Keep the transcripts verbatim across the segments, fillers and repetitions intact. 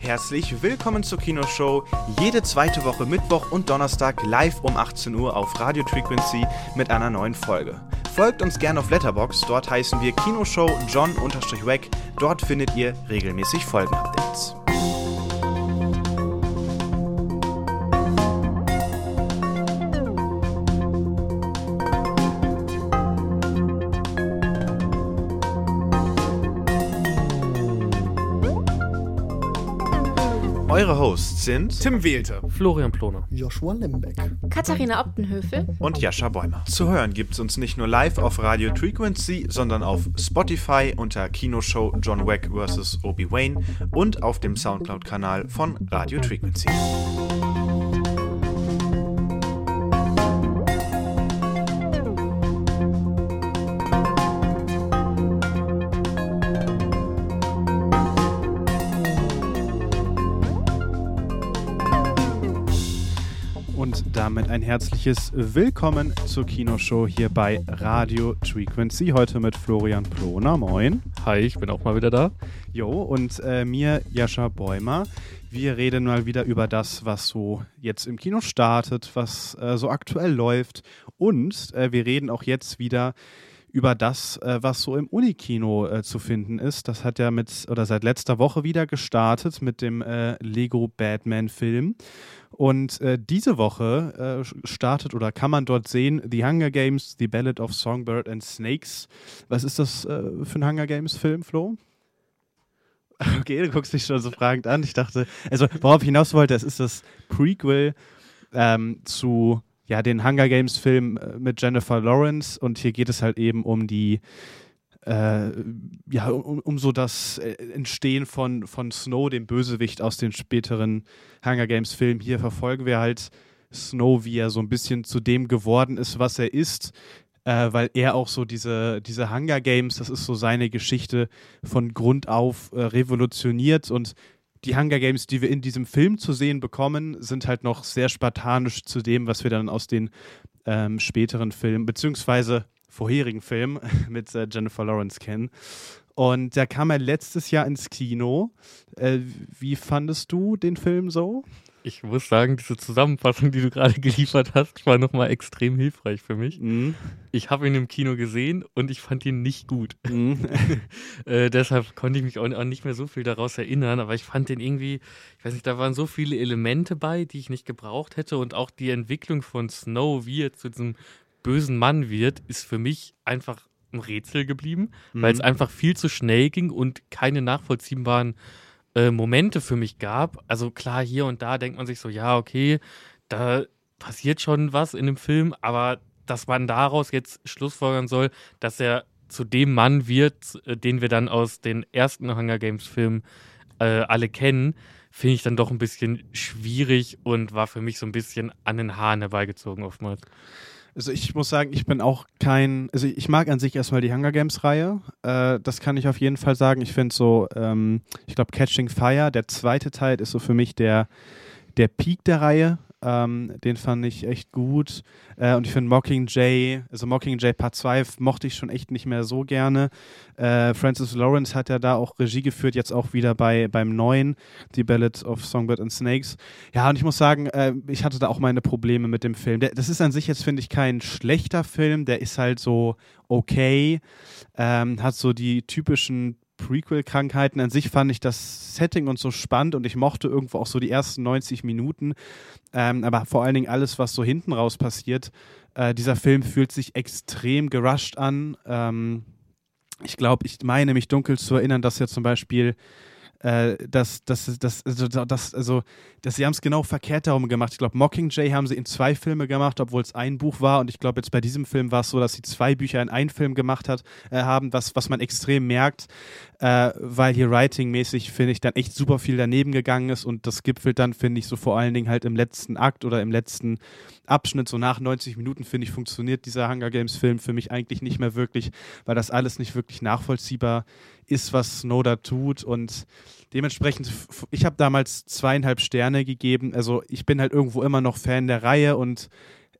herzlich willkommen zur Kinoshow. Jede zweite Woche Mittwoch und Donnerstag live um achtzehn Uhr auf Radio Frequency mit einer neuen Folge. Folgt uns gerne auf Letterboxd, dort heißen wir Kinoshow John-Wack. Dort findet ihr regelmäßig Folgenupdates. Eure Hosts sind Tim Wehlte, Florian Ploner, Joshua Lembeck, Katharina Optenhöfel und Jascha Bäumer. Zu hören gibt's uns nicht nur live auf Radio Frequency, sondern auf Spotify unter Kinoshow John Wack versus. Obi-Wan und auf dem Soundcloud-Kanal von Radio Frequency. Damit ein herzliches Willkommen zur Kinoshow hier bei Radio Frequency. Heute mit Florian Ploner. Moin. Hi, ich bin auch mal wieder da. Jo, und äh, mir, Jascha Bäumer. Wir reden mal wieder über das, was so jetzt im Kino startet, was äh, so aktuell läuft. Und äh, wir reden auch jetzt wieder über das, äh, was so im Unikino äh, zu finden ist. Das hat ja mit, oder seit letzter Woche wieder gestartet mit dem äh, Lego Batman-Film. Und äh, diese Woche äh, startet oder kann man dort sehen The Hunger Games, The Ballad of Songbird and Snakes. Was ist das äh, für ein Hunger Games-Film, Flo? Okay, du guckst dich schon so fragend an. Ich dachte, also worauf ich hinaus wollte, es ist das Prequel ähm, zu ja, den Hunger Games-Film äh, mit Jennifer Lawrence. Und hier geht es halt eben um die Äh, ja, um, um so das Entstehen von, von Snow, dem Bösewicht aus den späteren Hunger Games-Filmen. Hier verfolgen wir halt Snow, wie er so ein bisschen zu dem geworden ist, was er ist, äh, weil er auch so diese, diese Hunger Games, das ist so seine Geschichte, von Grund auf äh, revolutioniert. Und die Hunger Games, die wir in diesem Film zu sehen bekommen, sind halt noch sehr spartanisch zu dem, was wir dann aus den ähm, späteren Filmen, beziehungsweise vorherigen Film mit äh, Jennifer Lawrence kennen. Und der kam ja letztes Jahr ins Kino. Äh, wie fandest du den Film so? Ich muss sagen, diese Zusammenfassung, die du gerade geliefert hast, war nochmal extrem hilfreich für mich. Mhm. Ich habe ihn im Kino gesehen und ich fand ihn nicht gut. Mhm. äh, deshalb konnte ich mich auch, auch nicht mehr so viel daraus erinnern, aber ich fand den irgendwie, ich weiß nicht, da waren so viele Elemente bei, die ich nicht gebraucht hätte, und auch die Entwicklung von Snow, wie er zu diesem bösen Mann wird, ist für mich einfach ein Rätsel geblieben, mhm. weil es einfach viel zu schnell ging und keine nachvollziehbaren äh, Momente für mich gab. Also klar, hier und da denkt man sich so, ja, okay, da passiert schon was in dem Film, aber dass man daraus jetzt schlussfolgern soll, dass er zu dem Mann wird, äh, den wir dann aus den ersten Hunger Games Filmen äh, alle kennen, finde ich dann doch ein bisschen schwierig und war für mich so ein bisschen an den Haaren herbeigezogen oftmals. Also ich muss sagen, ich bin auch kein, also ich mag an sich erstmal die Hunger Games-Reihe, äh, das kann ich auf jeden Fall sagen. Ich finde so, ähm, ich glaube Catching Fire, der zweite Teil ist so für mich der, der Peak der Reihe. Ähm, den fand ich echt gut. Äh, und ich finde Mockingjay, also Mockingjay Part zwei mochte ich schon echt nicht mehr so gerne. Äh, Francis Lawrence hat ja da auch Regie geführt, jetzt auch wieder bei beim neuen, The Ballad of Songbird and Snakes. Ja, und ich muss sagen, äh, ich hatte da auch meine Probleme mit dem Film. Der, das ist an sich jetzt, finde ich, kein schlechter Film, der ist halt so okay, ähm, hat so die typischen Prequel-Krankheiten. An sich fand ich das Setting und so spannend und ich mochte irgendwo auch so die ersten neunzig Minuten, ähm, aber vor allen Dingen alles, was so hinten raus passiert. Äh, dieser Film fühlt sich extrem gerusht an. Ähm, ich glaube, ich meine mich dunkel zu erinnern, dass ja zum Beispiel äh, dass, dass, dass, also, dass, also, dass sie haben es genau verkehrt darum gemacht. Ich glaube, Mockingjay haben sie in zwei Filme gemacht, obwohl es ein Buch war, und ich glaube, jetzt bei diesem Film war es so, dass sie zwei Bücher in einen Film gemacht hat, äh, haben, was, was man extrem merkt, äh, weil hier writing-mäßig, finde ich, dann echt super viel daneben gegangen ist, und das gipfelt dann, finde ich, so vor allen Dingen halt im letzten Akt oder im letzten Abschnitt, so nach neunzig Minuten, finde ich, funktioniert dieser Hunger Games Film für mich eigentlich nicht mehr wirklich, weil das alles nicht wirklich nachvollziehbar ist, was Snow da tut, und dementsprechend, ich habe damals zweieinhalb Sterne gegeben, also ich bin halt irgendwo immer noch Fan der Reihe, und es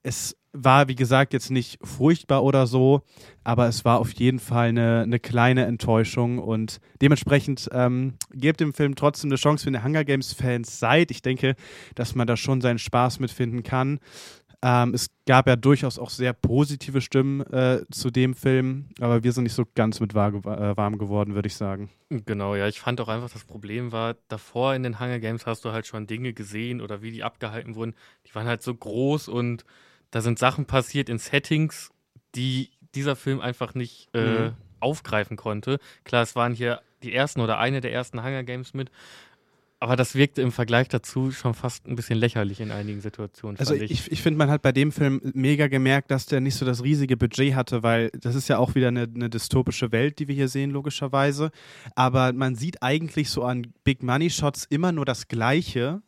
war, wie gesagt, jetzt nicht furchtbar oder so, aber es war auf jeden Fall eine, eine kleine Enttäuschung und dementsprechend ähm, gebt dem Film trotzdem eine Chance, wenn ihr Hunger Games-Fans seid. Ich denke, dass man da schon seinen Spaß mitfinden kann. Ähm, es gab ja durchaus auch sehr positive Stimmen äh, zu dem Film, aber wir sind nicht so ganz mit war, äh, warm geworden, würde ich sagen. Genau, ja, ich fand auch einfach, das Problem war, davor in den Hunger Games hast du halt schon Dinge gesehen oder wie die abgehalten wurden, die waren halt so groß und da sind Sachen passiert in Settings, die dieser Film einfach nicht äh, mhm. aufgreifen konnte. Klar, es waren hier die ersten oder eine der ersten Hunger Games mit, aber das wirkte im Vergleich dazu schon fast ein bisschen lächerlich in einigen Situationen. Also ich, ich, ich finde, man hat bei dem Film mega gemerkt, dass der nicht so das riesige Budget hatte, weil das ist ja auch wieder eine, eine dystopische Welt, die wir hier sehen, logischerweise. Aber man sieht eigentlich so an Big Money Shots immer nur das Gleiche.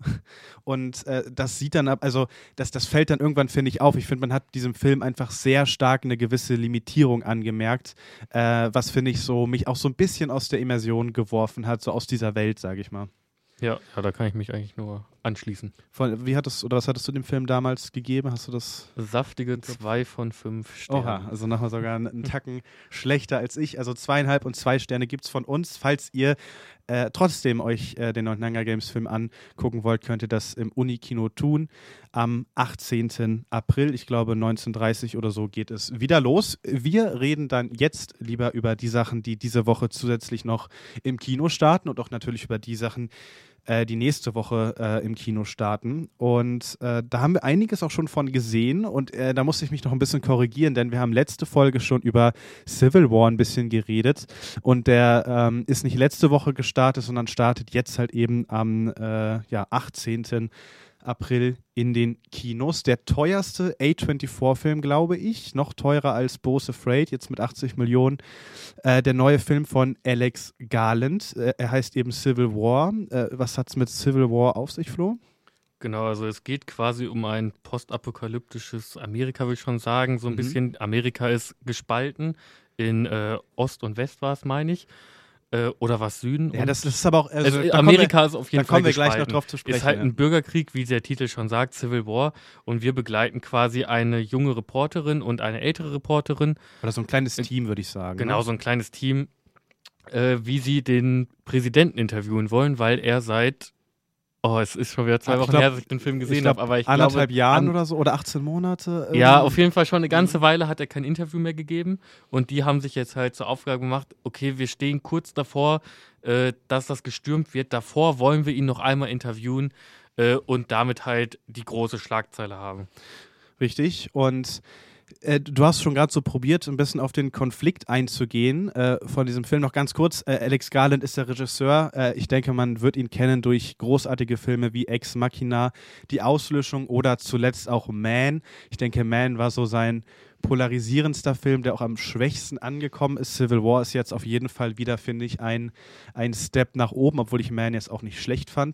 Und äh, das sieht dann ab, also das, das fällt dann irgendwann, finde ich, auf. Ich finde, man hat diesem Film einfach sehr stark eine gewisse Limitierung angemerkt, äh, was, finde ich, so mich auch so ein bisschen aus der Immersion geworfen hat, so aus dieser Welt, sage ich mal. Ja, ja, da kann ich mich eigentlich nur anschließen. Von, wie hattest oder was hattest du dem Film damals gegeben? Hast du das? Saftige zwei von fünf Sternen. Oha, also nochmal sogar einen, einen Tacken schlechter als ich. Also zweieinhalb und zwei Sterne gibt es von uns. Falls ihr äh, trotzdem euch äh, den neuen Hunger Games Film angucken wollt, könnt ihr das im Unikino tun. Am achtzehnten April, ich glaube neunzehn Uhr dreißig oder so, geht es wieder los. Wir reden dann jetzt lieber über die Sachen, die diese Woche zusätzlich noch im Kino starten und auch natürlich über die Sachen, die nächste Woche äh, im Kino starten. Und äh, da haben wir einiges auch schon von gesehen und äh, da musste ich mich noch ein bisschen korrigieren, denn wir haben letzte Folge schon über Civil War ein bisschen geredet und der ähm, ist nicht letzte Woche gestartet, sondern startet jetzt halt eben am äh, ja, achtzehnten April in den Kinos. Der teuerste A vierundzwanzig-Film, glaube ich. Noch teurer als Bo's Afraid, jetzt mit achtzig Millionen. Äh, der neue Film von Alex Garland. Äh, er heißt eben Civil War. Äh, was hat es mit Civil War auf sich, Flo? Genau, also es geht quasi um ein postapokalyptisches Amerika, würde ich schon sagen. So ein mhm. bisschen, Amerika ist gespalten. In äh, Ost und West war es, meine ich. Äh, oder was Süden. Ja, das, das ist aber auch. Also, also Amerika wir, ist auf jeden da Fall. Da kommen wir gespalten. gleich noch drauf zu sprechen. Ist halt ja. ein Bürgerkrieg, wie der Titel schon sagt, Civil War. Und wir begleiten quasi eine junge Reporterin und eine ältere Reporterin. Oder so ein kleines Team, würde ich sagen. Genau, ne? so ein kleines Team, äh, wie sie den Präsidenten interviewen wollen, weil er seit. Oh, es ist schon wieder zwei Wochen glaub, her, dass ich den Film gesehen habe, aber ich anderthalb glaube, Jahren an, oder so oder achtzehn Monate. Äh, ja, auf jeden Fall schon eine ganze Weile hat er kein Interview mehr gegeben und die haben sich jetzt halt zur Aufgabe gemacht, okay, wir stehen kurz davor, äh, dass das gestürmt wird. Davor wollen wir ihn noch einmal interviewen äh, und damit halt die große Schlagzeile haben. Richtig. Und äh, du hast schon gerade so probiert, ein bisschen auf den Konflikt einzugehen äh, von diesem Film. Noch ganz kurz, äh, Alex Garland ist der Regisseur. Äh, ich denke, man wird ihn kennen durch großartige Filme wie Ex Machina, Die Auslöschung oder zuletzt auch Man. Ich denke, Man war so sein polarisierendster Film, der auch am schwächsten angekommen ist. Civil War ist jetzt auf jeden Fall wieder, finde ich, ein, ein Step nach oben, obwohl ich Man jetzt auch nicht schlecht fand.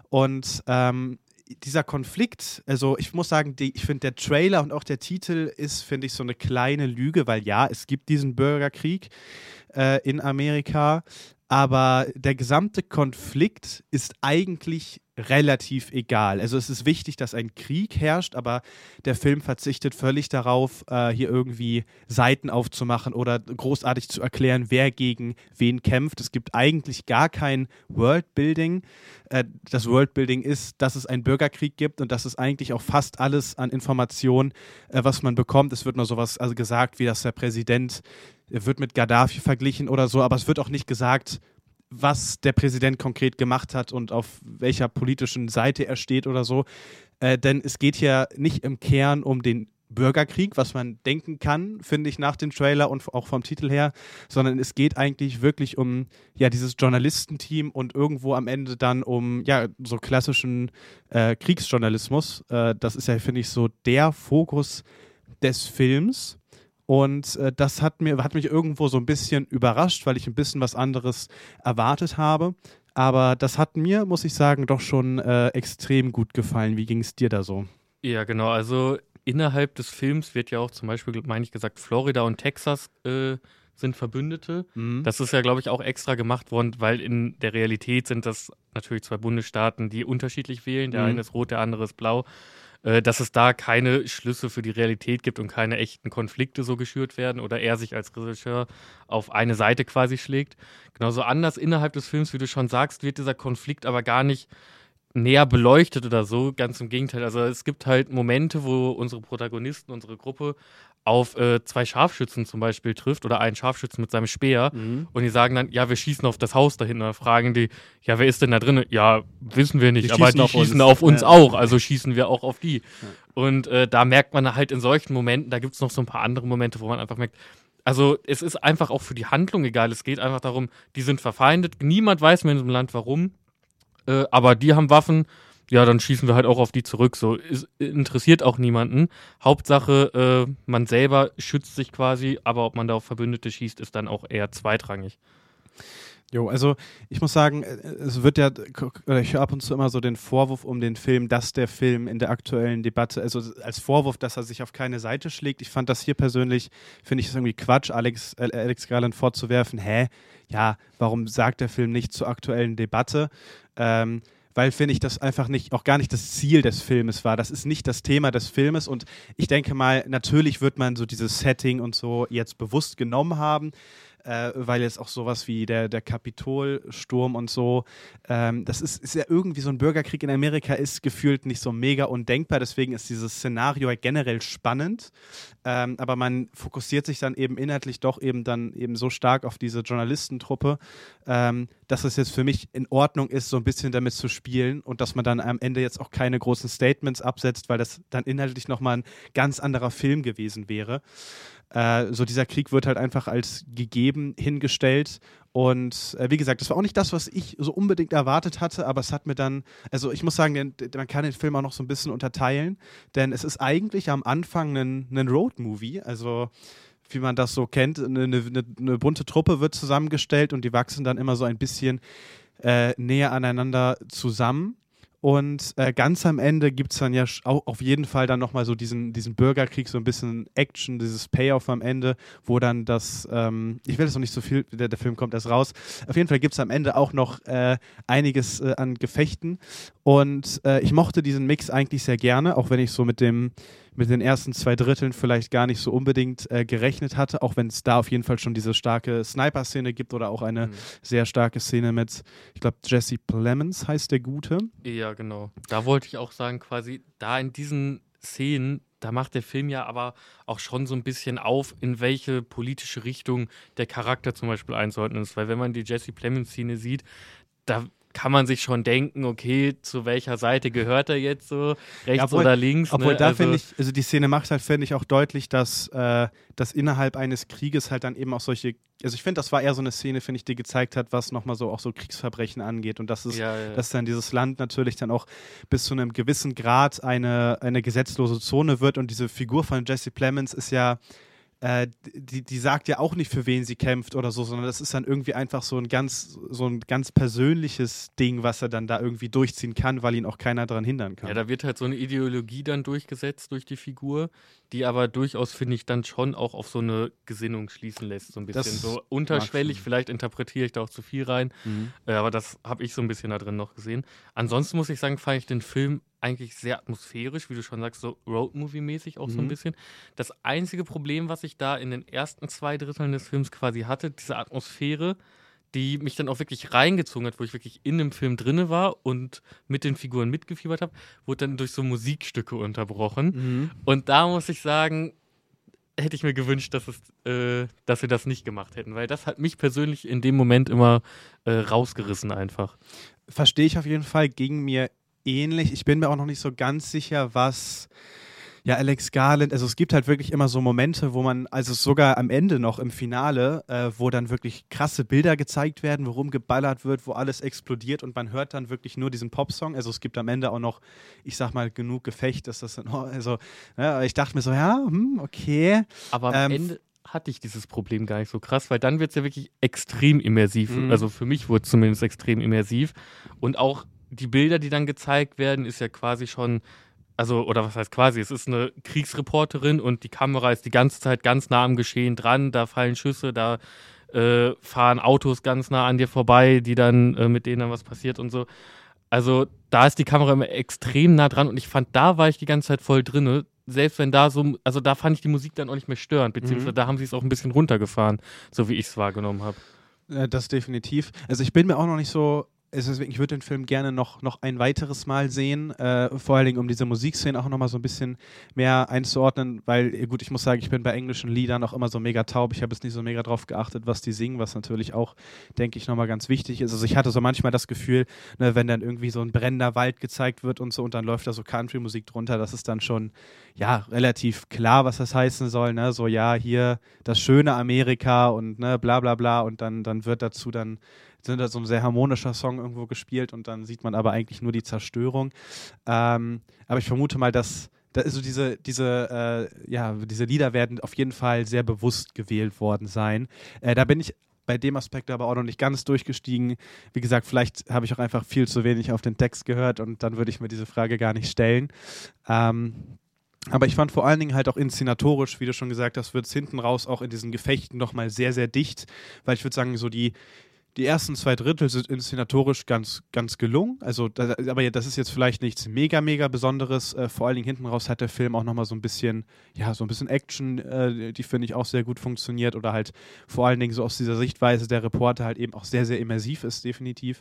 Und ähm, dieser Konflikt, also ich muss sagen, die, ich finde der Trailer und auch der Titel ist, finde ich, so eine kleine Lüge, weil ja, es gibt diesen Bürgerkrieg äh, in Amerika, aber der gesamte Konflikt ist eigentlich relativ egal. Also es ist wichtig, dass ein Krieg herrscht, aber der Film verzichtet völlig darauf, äh, hier irgendwie Seiten aufzumachen oder großartig zu erklären, wer gegen wen kämpft. Es gibt eigentlich gar kein Worldbuilding. Äh, das Worldbuilding ist, dass es einen Bürgerkrieg gibt und das ist eigentlich auch fast alles an Informationen, äh, was man bekommt. Es wird nur sowas also gesagt, wie dass der Präsident wird mit Gaddafi verglichen oder so, aber es wird auch nicht gesagt, was der Präsident konkret gemacht hat und auf welcher politischen Seite er steht oder so. Äh, denn es geht hier nicht im Kern um den Bürgerkrieg, was man denken kann, finde ich, nach dem Trailer und auch vom Titel her, sondern es geht eigentlich wirklich um ja dieses Journalistenteam und irgendwo am Ende dann um ja so klassischen äh, Kriegsjournalismus. Äh, das ist ja, finde ich, so der Fokus des Films. Und äh, das hat, mir, hat mich irgendwo so ein bisschen überrascht, weil ich ein bisschen was anderes erwartet habe. Aber das hat mir, muss ich sagen, doch schon äh, extrem gut gefallen. Wie ging es dir da so? Ja, genau. Also innerhalb des Films wird ja auch zum Beispiel, meine ich gesagt, Florida und Texas äh, sind Verbündete. Mhm. Das ist ja, glaube ich, auch extra gemacht worden, weil in der Realität sind das natürlich zwei Bundesstaaten, die unterschiedlich wählen. Der mhm. eine ist rot, der andere ist blau. äh, dass es da keine Schlüsse für die Realität gibt und keine echten Konflikte so geschürt werden oder er sich als Regisseur auf eine Seite quasi schlägt. Genauso anders innerhalb des Films, wie du schon sagst, wird dieser Konflikt aber gar nicht näher beleuchtet oder so, ganz im Gegenteil. Also es gibt halt Momente, wo unsere Protagonisten, unsere Gruppe auf äh, zwei Scharfschützen zum Beispiel trifft oder einen Scharfschützen mit seinem Speer Mhm. und die sagen dann, ja, wir schießen auf das Haus da hinten. Dann fragen die, ja, wer ist denn da drin? Ja, wissen wir nicht, Die aber schießen die auf schießen uns. auf uns Ja. auch, also schießen wir auch auf die. Und äh, da merkt man halt in solchen Momenten, da gibt es noch so ein paar andere Momente, wo man einfach merkt, also es ist einfach auch für die Handlung egal, es geht einfach darum, die sind verfeindet, niemand weiß mehr in diesem Land warum, äh, aber die haben Waffen, ja, dann schießen wir halt auch auf die zurück. So ist, interessiert auch niemanden. Hauptsache, äh, man selber schützt sich quasi, aber ob man da auf Verbündete schießt, ist dann auch eher zweitrangig. Jo, also ich muss sagen, äh, es wird ja, oder ich höre ab und zu immer so den Vorwurf um den Film, dass der Film in der aktuellen Debatte, also als Vorwurf, dass er sich auf keine Seite schlägt. Ich fand das hier persönlich, finde ich es irgendwie Quatsch, Alex, äh, Alex Garland vorzuwerfen, hä, ja, warum sagt der Film nicht zur aktuellen Debatte? Ähm, weil, finde ich, das einfach nicht, auch gar nicht das Ziel des Filmes war. Das ist nicht das Thema des Filmes und ich denke mal, natürlich wird man so dieses Setting und so jetzt bewusst genommen haben, äh, weil jetzt auch sowas wie der, der Kapitolsturm und so, ähm, das ist, ist ja irgendwie so ein Bürgerkrieg in Amerika, ist gefühlt nicht so mega undenkbar, deswegen ist dieses Szenario ja generell spannend, ähm, aber man fokussiert sich dann eben inhaltlich doch eben dann eben so stark auf diese Journalistentruppe, ähm, dass es jetzt für mich in Ordnung ist, so ein bisschen damit zu spielen und dass man dann am Ende jetzt auch keine großen Statements absetzt, weil das dann inhaltlich nochmal ein ganz anderer Film gewesen wäre. Äh, so dieser Krieg wird halt einfach als gegeben hingestellt und äh, wie gesagt, das war auch nicht das, was ich so unbedingt erwartet hatte, aber es hat mir dann, also ich muss sagen, den, man kann den Film auch noch so ein bisschen unterteilen, denn es ist eigentlich am Anfang ein, ein Road-Movie, also wie man das so kennt, eine, eine, eine bunte Truppe wird zusammengestellt und die wachsen dann immer so ein bisschen äh, näher aneinander zusammen. Und äh, ganz am Ende gibt es dann ja sch- auch auf jeden Fall dann nochmal so diesen, diesen Bürgerkrieg, so ein bisschen Action, dieses Payoff am Ende, wo dann das, ähm, ich will jetzt noch nicht so viel, der, der Film kommt erst raus, auf jeden Fall gibt es am Ende auch noch äh, einiges äh, an Gefechten und äh, ich mochte diesen Mix eigentlich sehr gerne, auch wenn ich so mit dem mit den ersten zwei Dritteln vielleicht gar nicht so unbedingt äh, gerechnet hatte, auch wenn es da auf jeden Fall schon diese starke Sniper-Szene gibt oder auch eine mhm. sehr starke Szene mit, ich glaube, Jesse Plemons heißt der Gute. Ja, genau. Da wollte ich auch sagen, quasi, da in diesen Szenen, da macht der Film ja aber auch schon so ein bisschen auf, in welche politische Richtung der Charakter zum Beispiel einzuordnen ist. Weil wenn man die Jesse Plemons-Szene sieht, da kann man sich schon denken, okay, zu welcher Seite gehört er jetzt so, rechts ja, obwohl, oder links. Obwohl ne? da also, finde ich, also die Szene macht halt, finde ich, auch deutlich, dass, äh, dass innerhalb eines Krieges halt dann eben auch solche, also ich finde, das war eher so eine Szene, finde ich, die gezeigt hat, was nochmal so auch so Kriegsverbrechen angeht und dass es, ja, ja. dass dann dieses Land natürlich dann auch bis zu einem gewissen Grad eine, eine gesetzlose Zone wird und diese Figur von Jesse Plemons ist ja Äh, die, die sagt ja auch nicht, für wen sie kämpft oder so, sondern das ist dann irgendwie einfach so ein ganz, so ein ganz persönliches Ding, was er dann da irgendwie durchziehen kann, weil ihn auch keiner daran hindern kann. Ja, da wird halt so eine Ideologie dann durchgesetzt durch die Figur, die aber durchaus, finde ich, dann schon auch auf so eine Gesinnung schließen lässt, so ein bisschen. Das so unterschwellig, vielleicht interpretiere ich da auch zu viel rein, Mhm. äh, aber das habe ich so ein bisschen da drin noch gesehen. Ansonsten muss ich sagen, fand ich den Film eigentlich sehr atmosphärisch, wie du schon sagst, so Roadmovie-mäßig auch so ein Mhm. bisschen. Das einzige Problem, was ich da in den ersten zwei Dritteln des Films quasi hatte, diese Atmosphäre, die mich dann auch wirklich reingezogen hat, wo ich wirklich in dem Film drinne war und mit den Figuren mitgefiebert habe, wurde dann durch so Musikstücke unterbrochen. Mhm. Und da muss ich sagen, hätte ich mir gewünscht, dass, es, äh, dass wir das nicht gemacht hätten, weil das hat mich persönlich in dem Moment immer äh, rausgerissen einfach. Verstehe ich auf jeden Fall, ging mir ähnlich. Ich bin mir auch noch nicht so ganz sicher, was ja Alex Garland, also es gibt halt wirklich immer so Momente, wo man, also sogar am Ende noch im Finale, äh, wo dann wirklich krasse Bilder gezeigt werden, wo rumgeballert wird, wo alles explodiert und man hört dann wirklich nur diesen Popsong. Also es gibt am Ende auch noch, ich sag mal, genug Gefecht, dass das dann, also ja, ich dachte mir so, ja, hm, okay. Aber am Ähm, Ende hatte ich dieses Problem gar nicht so krass, weil dann wird es ja wirklich extrem immersiv. Mhm. Also für mich wurde es zumindest extrem immersiv. Und auch die Bilder, die dann gezeigt werden, ist ja quasi schon, also, oder was heißt quasi, es ist eine Kriegsreporterin und die Kamera ist die ganze Zeit ganz nah am Geschehen dran, da fallen Schüsse, da äh, fahren Autos ganz nah an dir vorbei, die dann, äh, mit denen dann was passiert und so. Also da ist die Kamera immer extrem nah dran und ich fand, da war ich die ganze Zeit voll drinne. Selbst wenn da so, also da fand ich die Musik dann auch nicht mehr störend, beziehungsweise mhm. da haben sie es auch ein bisschen runtergefahren, so wie ich es wahrgenommen habe. Ja, das definitiv. Also ich bin mir auch noch nicht so, deswegen, ich würde den Film gerne noch, noch ein weiteres Mal sehen, äh, vor allen Dingen um diese Musikszene auch nochmal so ein bisschen mehr einzuordnen, weil, gut, ich muss sagen, ich bin bei englischen Liedern auch immer so mega taub, ich habe jetzt nicht so mega drauf geachtet, was die singen, was natürlich auch, denke ich, nochmal ganz wichtig ist. Also ich hatte so manchmal das Gefühl, ne, wenn dann irgendwie so ein brennender Wald gezeigt wird und so und dann läuft da so Country-Musik drunter, das ist dann schon, ja, relativ klar, was das heißen soll, ne, so, ja, hier das schöne Amerika und ne, bla bla bla und dann, dann wird dazu dann sind da so ein sehr harmonischer Song irgendwo gespielt und dann sieht man aber eigentlich nur die Zerstörung. Ähm, aber ich vermute mal, dass da also diese, diese, äh, ja, diese Lieder werden auf jeden Fall sehr bewusst gewählt worden sein. Äh, da bin ich bei dem Aspekt aber auch noch nicht ganz durchgestiegen. Wie gesagt, vielleicht habe ich auch einfach viel zu wenig auf den Text gehört und dann würde ich mir diese Frage gar nicht stellen. Ähm, Aber ich fand vor allen Dingen halt auch inszenatorisch, wie du schon gesagt hast, wird es hinten raus auch in diesen Gefechten nochmal sehr, sehr dicht, weil ich würde sagen, so die Die ersten zwei Drittel sind inszenatorisch ganz, ganz gelungen. Also, das, aber das ist jetzt vielleicht nichts mega, mega Besonderes. Äh, vor allen Dingen hinten raus hat der Film auch nochmal so ein bisschen, ja, so ein bisschen Action, äh, die finde ich auch sehr gut funktioniert. Oder halt vor allen Dingen so aus dieser Sichtweise der Reporter halt eben auch sehr, sehr immersiv ist, definitiv.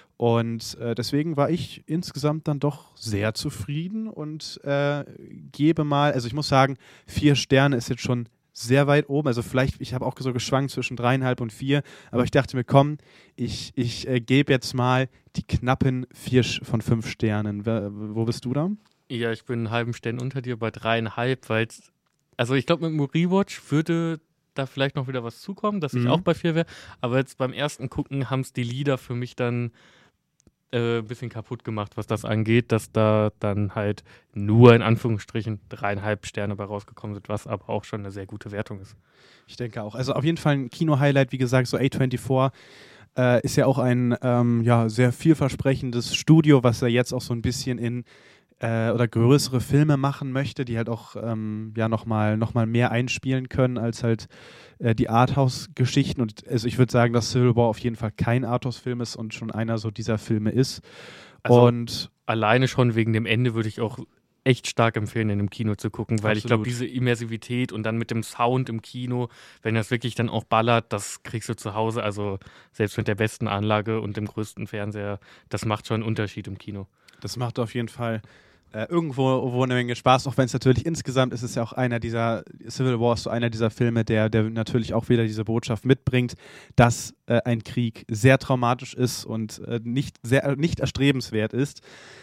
Und äh, deswegen war ich insgesamt dann doch sehr zufrieden und äh, gebe mal, also ich muss sagen, vier Sterne ist jetzt schon sehr weit oben, also vielleicht, ich habe auch so geschwankt zwischen dreieinhalb und vier, aber ich dachte mir, komm, ich, ich äh, gebe jetzt mal die knappen vier von fünf Sternen. Wer, wo bist du da? Ja, ich bin einen halben Stern unter dir bei dreieinhalb, weil also ich glaube, mit dem Rewatch würde da vielleicht noch wieder was zukommen, dass ich Mhm. auch bei vier wäre, aber jetzt beim ersten Gucken haben es die Lieder für mich dann ein äh, bisschen kaputt gemacht, was das angeht, dass da dann halt nur in Anführungsstrichen dreieinhalb Sterne bei rausgekommen sind, was aber auch schon eine sehr gute Wertung ist. Ich denke auch. Also auf jeden Fall ein Kino-Highlight, wie gesagt, so A vierundzwanzig äh, ist ja auch ein ähm, ja, sehr vielversprechendes Studio, was ja jetzt auch so ein bisschen in äh, oder größere Filme machen möchte, die halt auch ähm, ja nochmal noch mal mehr einspielen können als halt äh, die Arthouse-Geschichten. Und also ich würde sagen, dass Civil War auf jeden Fall kein Arthouse-Film ist und schon einer so dieser Filme ist. Also und alleine schon wegen dem Ende würde ich auch echt stark empfehlen, in dem Kino zu gucken, weil Absolut. ich glaube, diese Immersivität und dann mit dem Sound im Kino, wenn das wirklich dann auch ballert, das kriegst du zu Hause, also selbst mit der besten Anlage und dem größten Fernseher, das macht schon einen Unterschied im Kino. das macht auf jeden Fall äh, irgendwo, irgendwo eine Menge Spaß, auch wenn es natürlich insgesamt ist es ja auch einer dieser, Civil War ist so einer dieser Filme, der, der natürlich auch wieder diese Botschaft mitbringt, dass äh, ein Krieg sehr traumatisch ist und äh, nicht, sehr, nicht erstrebenswert ist.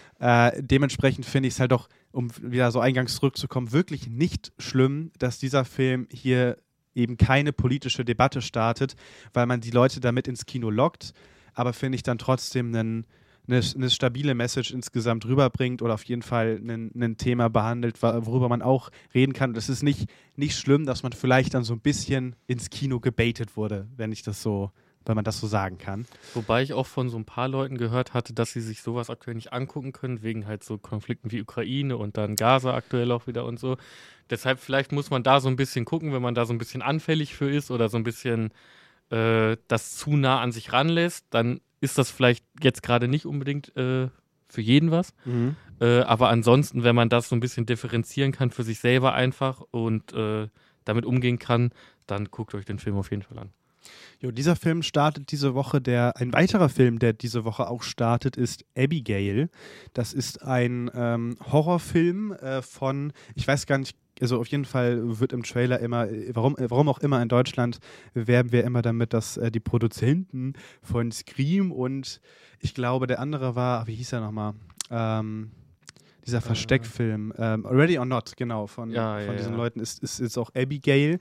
Äh, dementsprechend finde ich es halt auch, um wieder so eingangs zurückzukommen, wirklich nicht schlimm, dass dieser Film hier eben keine politische Debatte startet, weil man die Leute damit ins Kino lockt, aber finde ich dann trotzdem einen Eine, eine stabile Message insgesamt rüberbringt oder auf jeden Fall ein Thema behandelt, worüber man auch reden kann. Es ist nicht, nicht schlimm, dass man vielleicht dann so ein bisschen ins Kino gebaitet wurde, wenn ich das so, wenn man das so sagen kann. Wobei ich auch von so ein paar Leuten gehört hatte, dass sie sich sowas aktuell nicht angucken können, wegen halt so Konflikten wie Ukraine und dann Gaza aktuell auch wieder und so. Deshalb vielleicht muss man da so ein bisschen gucken, wenn man da so ein bisschen anfällig für ist oder so ein bisschen äh, das zu nah an sich ranlässt, dann ist das vielleicht jetzt gerade nicht unbedingt äh, für jeden was. Mhm. Äh, aber ansonsten, wenn man das so ein bisschen differenzieren kann für sich selber einfach und äh, damit umgehen kann, dann guckt euch den Film auf jeden Fall an. Jo, dieser Film startet diese Woche, der, ein weiterer Film, der diese Woche auch startet, ist Abigail. Das ist ein ähm, Horrorfilm äh, von, ich weiß gar nicht, also auf jeden Fall wird im Trailer immer, warum, warum auch immer in Deutschland, werben wir immer damit, dass äh, die Produzenten von Scream und ich glaube, der andere war, wie hieß er nochmal? Ähm, dieser Versteckfilm, ähm, Ready or Not, genau, von, Ja, von ja, diesen ja. Leuten ist, ist jetzt auch Abigail.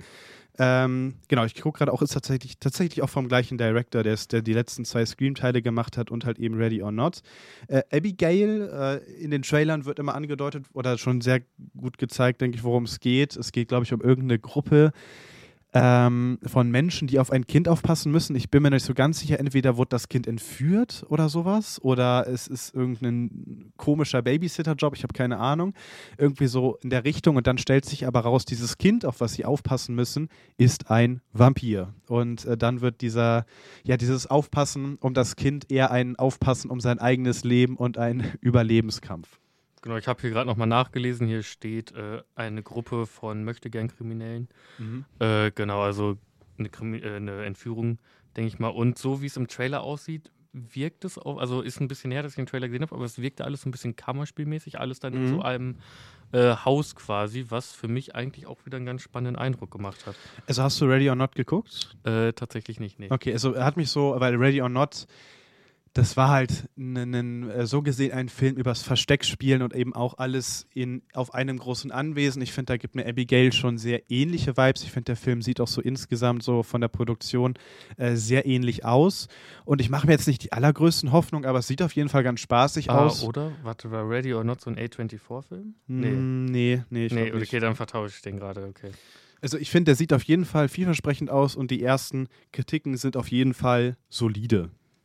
Ähm, genau, ich gucke gerade auch, ist tatsächlich, tatsächlich auch vom gleichen Director, der, ist, der die letzten zwei Scream-Teile gemacht hat und halt eben Ready or Not. Äh, Abigail, äh, in den Trailern wird immer angedeutet oder schon sehr gut gezeigt, denke ich, worum es geht. Es geht, glaube ich, um irgendeine Gruppe, ähm, von Menschen, die auf ein Kind aufpassen müssen. Ich bin mir nicht so ganz sicher, entweder wurde das Kind entführt oder sowas oder es ist irgendein komischer Babysitter-Job, ich habe keine Ahnung. Irgendwie so in der Richtung und dann stellt sich aber raus, dieses Kind, auf was sie aufpassen müssen, ist ein Vampir. Und äh, dann wird dieser, ja, dieses Aufpassen um das Kind eher ein Aufpassen um sein eigenes Leben und ein Überlebenskampf. Genau, ich habe hier gerade nochmal nachgelesen. Hier steht äh, eine Gruppe von Möchtegern-Kriminellen. Mhm. Äh, genau, also eine, Krimi äh, eine Entführung, denke ich mal. Und so wie es im Trailer aussieht, wirkt es auch, also ist ein bisschen her, dass ich den Trailer gesehen habe, aber es wirkte alles so ein bisschen kammerspielmäßig, alles dann Mhm. in so einem äh, Haus quasi, was für mich eigentlich auch wieder einen ganz spannenden Eindruck gemacht hat. Also hast du Ready or Not geguckt? Äh, tatsächlich nicht, nee. Okay, also er hat mich so, weil Ready or Not, das war halt n, n, äh, so gesehen ein Film übers Versteckspielen und eben auch alles in, auf einem großen Anwesen. Ich finde, da gibt mir Abigail schon sehr ähnliche Vibes. Ich finde, der Film sieht auch so insgesamt so von der Produktion äh, sehr ähnlich aus. Und ich mache mir jetzt nicht die allergrößten Hoffnungen, aber es sieht auf jeden Fall ganz spaßig Ah, aus. oder? Warte, war Ready or Not so ein A24-Film? Nee, nee, nee, ich Nee, glaub nicht. okay, dann vertausche ich den gerade, okay. Also ich finde, der sieht auf jeden Fall vielversprechend aus und die ersten Kritiken sind auf jeden Fall solide.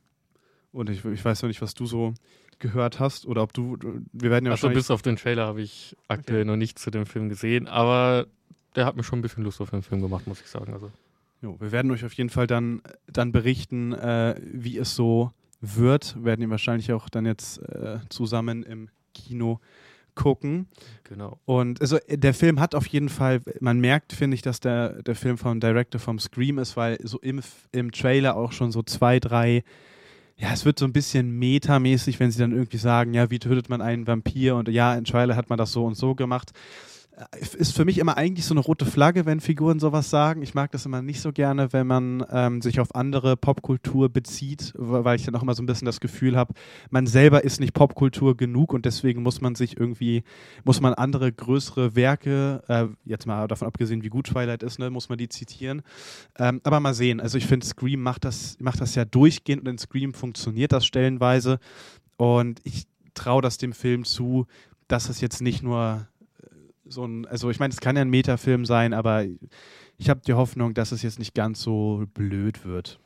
Und ich, ich weiß noch nicht, was du so gehört hast oder ob du, wir werden ja Achso, wahrscheinlich... bis auf den Trailer habe ich aktuell Okay. noch nichts zu dem Film gesehen, aber der hat mir schon ein bisschen Lust auf den Film gemacht, muss ich sagen. Also. Jo, wir werden euch auf jeden Fall dann, dann berichten, äh, wie es so wird. Wir werden ihn wahrscheinlich auch dann jetzt äh, zusammen im Kino gucken. Genau. Und also äh, der Film hat auf jeden Fall, man merkt, finde ich, dass der, der Film vom Director vom Scream ist, weil so im, im Trailer auch schon so zwei, drei, ja, es wird so ein bisschen metamäßig, wenn sie dann irgendwie sagen, ja, wie tötet man einen Vampir und ja, im Trailer hat man das so und so gemacht. Ist für mich immer eigentlich so eine rote Flagge, wenn Figuren sowas sagen. Ich mag das immer nicht so gerne, wenn man ähm, sich auf andere Popkultur bezieht, weil ich dann auch immer so ein bisschen das Gefühl habe, man selber ist nicht Popkultur genug und deswegen muss man sich irgendwie, muss man andere größere Werke, äh, jetzt mal davon abgesehen, wie gut Twilight ist, ne, muss man die zitieren. Ähm, aber mal sehen. Also ich finde, Scream macht das, macht das ja durchgehend und in Scream funktioniert das stellenweise und ich traue das dem Film zu, dass es jetzt nicht nur so ein, also ich meine, es kann ja ein Metafilm sein, aber ich habe die Hoffnung, dass es jetzt nicht ganz so blöd wird.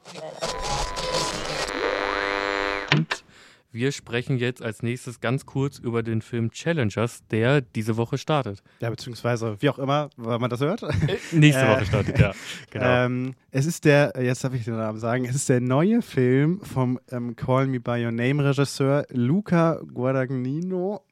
Und wir sprechen jetzt als nächstes ganz kurz über den Film Challengers, der diese Woche startet. Ja, beziehungsweise, wie auch immer, weil man das hört. Äh, nächste Äh, Woche startet, ja. Genau. Ähm, es ist der, jetzt darf ich den Namen sagen, es ist der neue Film vom ähm, Call Me By Your Name Regisseur Luca Guadagnino.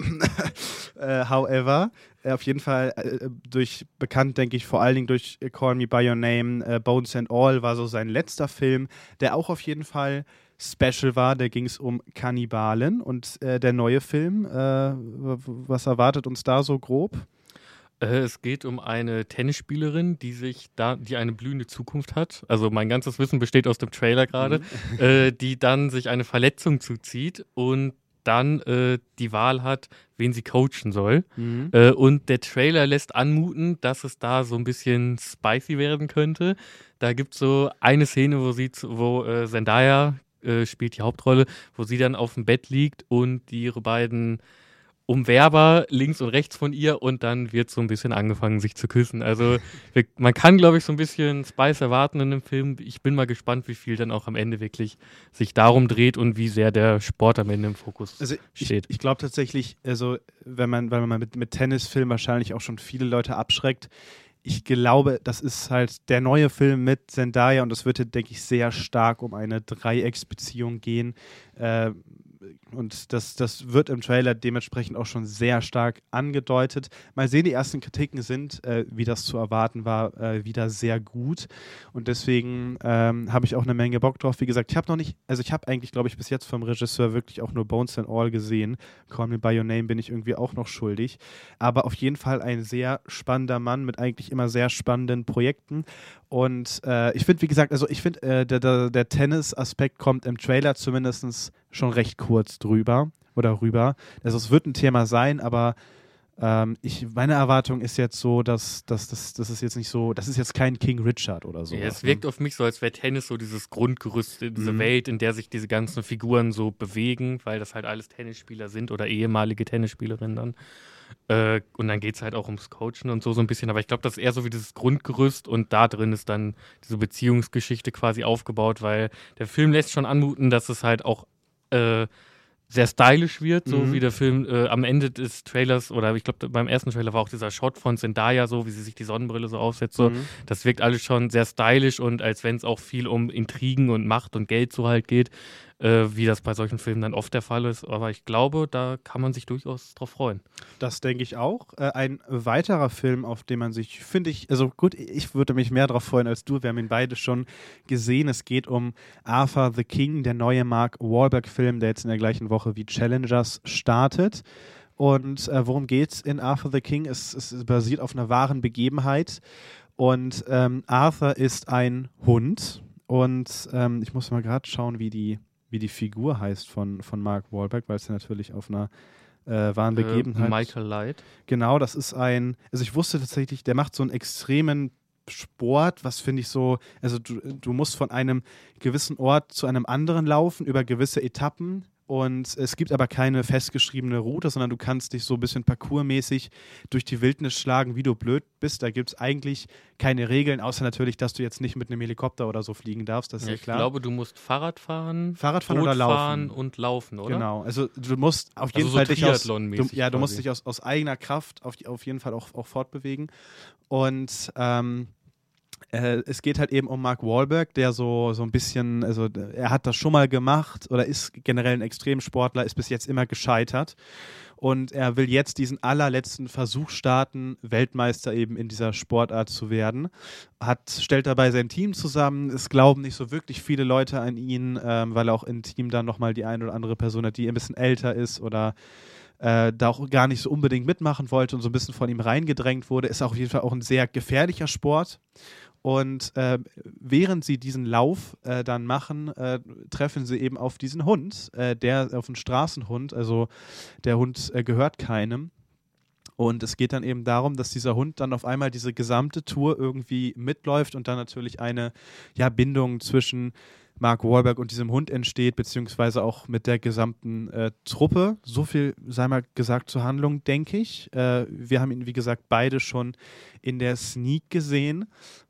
äh, however, äh, auf jeden Fall äh, durch, bekannt, denke ich, vor allen Dingen durch äh, Call Me By Your Name, äh, Bones and All war so sein letzter Film, der auch auf jeden Fall Special war, da ging es um Kannibalen und äh, der neue Film, äh, w- was erwartet uns da so grob? Äh, es geht um eine Tennisspielerin, die sich da, die eine blühende Zukunft hat. Also mein ganzes Wissen besteht aus dem Trailer gerade, Mhm. äh, die dann sich eine Verletzung zuzieht und dann äh, die Wahl hat, wen sie coachen soll. Mhm. Äh, und der Trailer lässt anmuten, dass es da so ein bisschen spicy werden könnte. Da gibt es so eine Szene, wo sie, zu, wo äh, Zendaya äh, spielt die Hauptrolle, wo sie dann auf dem Bett liegt und die ihre beiden Umwerber links und rechts von ihr und dann wird so ein bisschen angefangen, sich zu küssen. Also wir, man kann, glaube ich, so ein bisschen Spice erwarten in dem Film. Ich bin mal gespannt, wie viel dann auch am Ende wirklich sich darum dreht und wie sehr der Sport am Ende im Fokus Also ich, steht. ich glaube tatsächlich, also wenn man, weil man mit, mit Tennisfilmen wahrscheinlich auch schon viele Leute abschreckt, ich glaube, das ist halt der neue Film mit Zendaya und es wird, denke ich, sehr stark um eine Dreiecksbeziehung gehen. Äh, und das, das wird im Trailer dementsprechend auch schon sehr stark angedeutet. Mal sehen, die ersten Kritiken sind, äh, wie das zu erwarten war, äh, wieder sehr gut. Und deswegen ähm, habe ich auch eine Menge Bock drauf. Wie gesagt, ich habe noch nicht, also ich habe eigentlich, glaube ich, bis jetzt vom Regisseur wirklich auch nur Bones and All gesehen. Call Me By Your Name bin ich irgendwie auch noch schuldig. Aber auf jeden Fall ein sehr spannender Mann mit eigentlich immer sehr spannenden Projekten. Und äh, ich finde, wie gesagt, also ich finde, äh, der, der, der Tennis-Aspekt kommt im Trailer zumindest schon recht kurz drüber oder rüber. Also es wird ein Thema sein, aber Ähm, ich, meine Erwartung ist jetzt so, dass, dass, dass, dass es jetzt nicht so, das ist jetzt kein King Richard oder so. Ja, es wirkt auf mich so, als wäre Tennis so dieses Grundgerüst, diese Mhm. Welt, in der sich diese ganzen Figuren so bewegen, weil das halt alles Tennisspieler sind oder ehemalige Tennisspielerinnen dann. Äh, und dann geht es halt auch ums Coachen und so so ein bisschen, aber ich glaube, das ist eher so wie dieses Grundgerüst und da drin ist dann diese Beziehungsgeschichte quasi aufgebaut, weil der Film lässt schon anmuten, dass es halt auch äh, sehr stylisch wird, so Mhm. wie der Film äh, am Ende des Trailers, oder ich glaube, beim ersten Trailer war auch dieser Shot von Zendaya so, wie sie sich die Sonnenbrille so aufsetzt, so. Mhm. Das wirkt alles schon sehr stylisch und als wenn es auch viel um Intrigen und Macht und Geld so halt geht, äh, wie das bei solchen Filmen dann oft der Fall ist. Aber ich glaube, da kann man sich durchaus drauf freuen. Das denke ich auch. Äh, ein weiterer Film, auf den man sich, finde ich, also gut, ich würde mich mehr darauf freuen als du. Wir haben ihn beide schon gesehen. Es geht um Arthur the King, der neue Mark Wahlberg-Film, der jetzt in der gleichen Woche wie Challengers startet. Und äh, worum geht's in Arthur the King? Es, es basiert auf einer wahren Begebenheit. Und ähm, Arthur ist ein Hund. Und ähm, ich muss mal gerade schauen, wie die, wie die Figur heißt von, von Mark Wahlberg, weil es ja natürlich auf einer äh, wahren Begebenheit. Äh, Michael Light. Genau, das ist ein, also ich wusste tatsächlich, der macht so einen extremen Sport, was finde ich so, also du, du musst von einem gewissen Ort zu einem anderen laufen, über gewisse Etappen. Und es gibt aber keine festgeschriebene Route, sondern du kannst dich so ein bisschen parkourmäßig durch die Wildnis schlagen, wie du blöd bist. Da gibt es eigentlich keine Regeln, außer natürlich, dass du jetzt nicht mit einem Helikopter oder so fliegen darfst, das ist Ja, ja ich klar. glaube, du musst Fahrrad fahren, Fahrradfahren Boot oder laufen. fahren und laufen, oder? Genau, also du musst auf jeden Also so Fall dich aus, du, Triathlon-mäßig ja, du musst quasi. dich aus, aus eigener Kraft auf, auf jeden Fall auch, auch fortbewegen. Und ähm, äh, es geht halt eben um Mark Wahlberg, der so, so ein bisschen, also er hat das schon mal gemacht oder ist generell ein Extremsportler, ist bis jetzt immer gescheitert. Und er will jetzt diesen allerletzten Versuch starten, Weltmeister eben in dieser Sportart zu werden. Hat, stellt dabei sein Team zusammen. Es glauben nicht so wirklich viele Leute an ihn, ähm, weil er auch im Team dann nochmal die eine oder andere Person hat, die ein bisschen älter ist oder äh, da auch gar nicht so unbedingt mitmachen wollte und so ein bisschen von ihm reingedrängt wurde. Ist auf jeden Fall auch ein sehr gefährlicher Sport. Und äh, während sie diesen Lauf äh, dann machen, äh, treffen sie eben auf diesen Hund, äh, der auf einen Straßenhund, also der Hund äh, gehört keinem. Und es geht dann eben darum, dass dieser Hund dann auf einmal diese gesamte Tour irgendwie mitläuft und dann natürlich eine ja, Bindung zwischen Mark Wahlberg und diesem Hund entsteht, beziehungsweise auch mit der gesamten äh, Truppe. So viel sei mal gesagt zur Handlung, denke ich. Äh, wir haben ihn, wie gesagt, beide schon in der Sneak gesehen.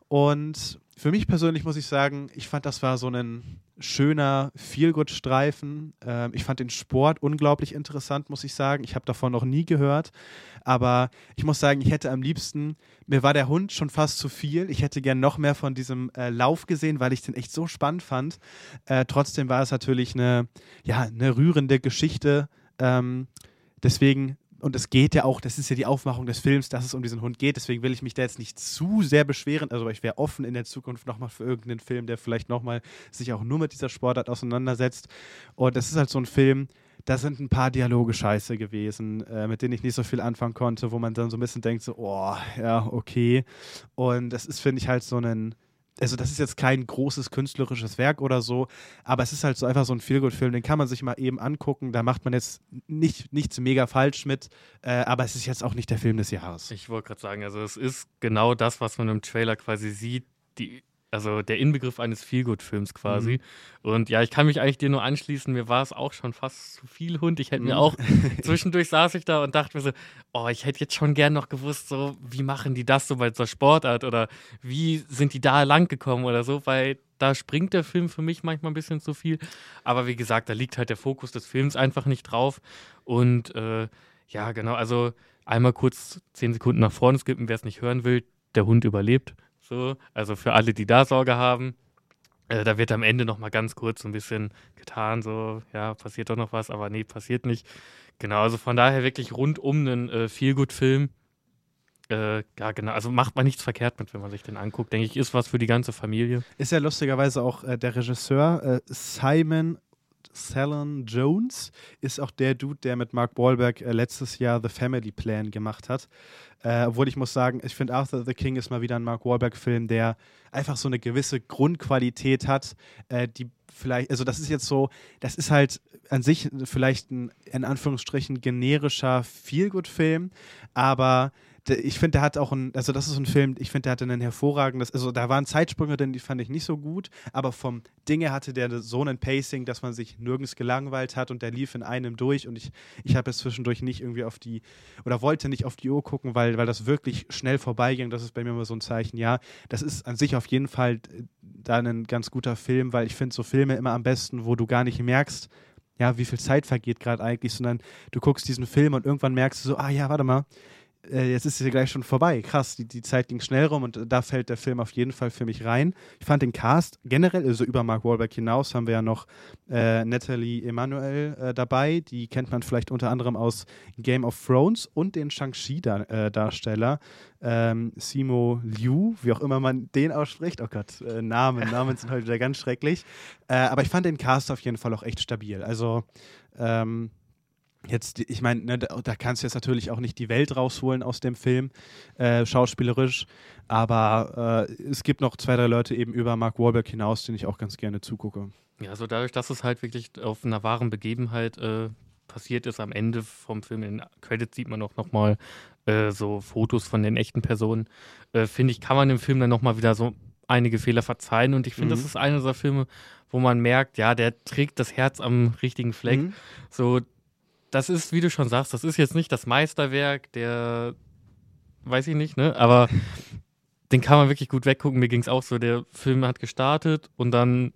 Und für mich persönlich muss ich sagen, ich fand, das war so ein schöner Feel-Good-Streifen. Ähm, ich fand den Sport unglaublich interessant, muss ich sagen. Ich habe davon noch nie gehört. Aber ich muss sagen, ich hätte am liebsten, mir war der Hund schon fast zu viel. Ich hätte gern noch mehr von diesem äh, Lauf gesehen, weil ich den echt so spannend fand. Äh, trotzdem war es natürlich eine, ja, eine rührende Geschichte. Ähm, deswegen Und es geht ja auch, das ist ja die Aufmachung des Films, dass es um diesen Hund geht. Deswegen will ich mich da jetzt nicht zu sehr beschweren. Also ich wäre offen in der Zukunft nochmal für irgendeinen Film, der vielleicht nochmal sich auch nur mit dieser Sportart auseinandersetzt. Und das ist halt so ein Film, da sind ein paar Dialoge scheiße gewesen, äh, mit denen ich nicht so viel anfangen konnte, wo man dann so ein bisschen denkt, so, oh, ja, okay. Und das ist, finde ich, halt so ein, also das ist jetzt kein großes künstlerisches Werk oder so, aber es ist halt so einfach so ein Feelgood-Film, den kann man sich mal eben angucken, da macht man jetzt nicht, nichts mega falsch mit, äh, aber es ist jetzt auch nicht der Film des Jahres. Ich wollte gerade sagen, also es ist genau das, was man im Trailer quasi sieht, die, also der Inbegriff eines Feelgood-Films quasi. Mhm. Und ja, ich kann mich eigentlich dir nur anschließen, mir war es auch schon fast zu viel Hund. Ich hätte mhm. mir auch, zwischendurch saß ich da und dachte mir so, oh, ich hätte jetzt schon gern noch gewusst, so, wie machen die das so bei so Sportart oder wie sind die da lang gekommen oder so, weil da springt der Film für mich manchmal ein bisschen zu viel. Aber wie gesagt, da liegt halt der Fokus des Films einfach nicht drauf. Und äh, ja, genau, also einmal kurz zehn Sekunden nach vorne skippen, wer es nicht hören will, der Hund überlebt. So, also für alle, die da Sorge haben, äh, da wird am Ende nochmal ganz kurz so ein bisschen getan, so, ja, passiert doch noch was, aber nee, passiert nicht. Genau, also von daher wirklich rundum einen äh, Feel-Good-Film. Äh, ja, genau, also macht man nichts verkehrt mit, wenn man sich den anguckt. Denke ich, ist was für die ganze Familie. Ist ja lustigerweise auch äh, der Regisseur äh, Simon Salon Jones ist auch der Dude, der mit Mark Wahlberg äh, letztes Jahr The Family Plan gemacht hat. Äh, obwohl ich muss sagen, ich finde Arthur the King ist mal wieder ein Mark Wahlberg-Film, der einfach so eine gewisse Grundqualität hat, äh, die vielleicht, also das ist jetzt so, das ist halt an sich vielleicht ein, in Anführungsstrichen, generischer Feel-Good-Film, aber ich finde, der hat auch ein, also das ist ein Film, ich finde, der hatte einen hervorragendes, also da waren Zeitsprünge drin, die fand ich nicht so gut, aber vom Dinge hatte der so ein Pacing, dass man sich nirgends gelangweilt hat und der lief in einem durch und ich, ich habe jetzt zwischendurch nicht irgendwie auf die, oder wollte nicht auf die Uhr gucken, weil, weil das wirklich schnell vorbeiging, das ist bei mir immer so ein Zeichen, ja, das ist an sich auf jeden Fall da ein ganz guter Film, weil ich finde so Filme immer am besten, wo du gar nicht merkst, ja, wie viel Zeit vergeht gerade eigentlich, sondern du guckst diesen Film und irgendwann merkst du so, ah ja, warte mal, jetzt ist sie gleich schon vorbei. Krass, die, die Zeit ging schnell rum und da fällt der Film auf jeden Fall für mich rein. Ich fand den Cast generell, also über Mark Wahlberg hinaus, haben wir ja noch äh, Nathalie Emanuel äh, dabei. Die kennt man vielleicht unter anderem aus Game of Thrones und den Shang-Chi-Darsteller ähm, Simu Liu, wie auch immer man den ausspricht. Oh Gott, äh, Namen, Namen sind heute wieder ganz schrecklich. Äh, aber ich fand den Cast auf jeden Fall auch echt stabil. Also, ähm, Jetzt, ich meine, ne, da, da kannst du jetzt natürlich auch nicht die Welt rausholen aus dem Film, äh, schauspielerisch, aber äh, es gibt noch zwei, drei Leute eben über Mark Wahlberg hinaus, denen ich auch ganz gerne zugucke. Ja, also dadurch, dass es halt wirklich auf einer wahren Begebenheit äh, passiert ist, am Ende vom Film, in den Credits sieht man auch nochmal äh, so Fotos von den echten Personen, äh, finde ich, kann man dem Film dann nochmal wieder so einige Fehler verzeihen und ich finde, mhm. das ist einer dieser Filme, wo man merkt, ja, der trägt das Herz am richtigen Fleck, mhm. so. Das ist, wie du schon sagst, das ist jetzt nicht das Meisterwerk, der, weiß ich nicht, ne, aber den kann man wirklich gut weggucken. Mir ging es auch so, der Film hat gestartet und dann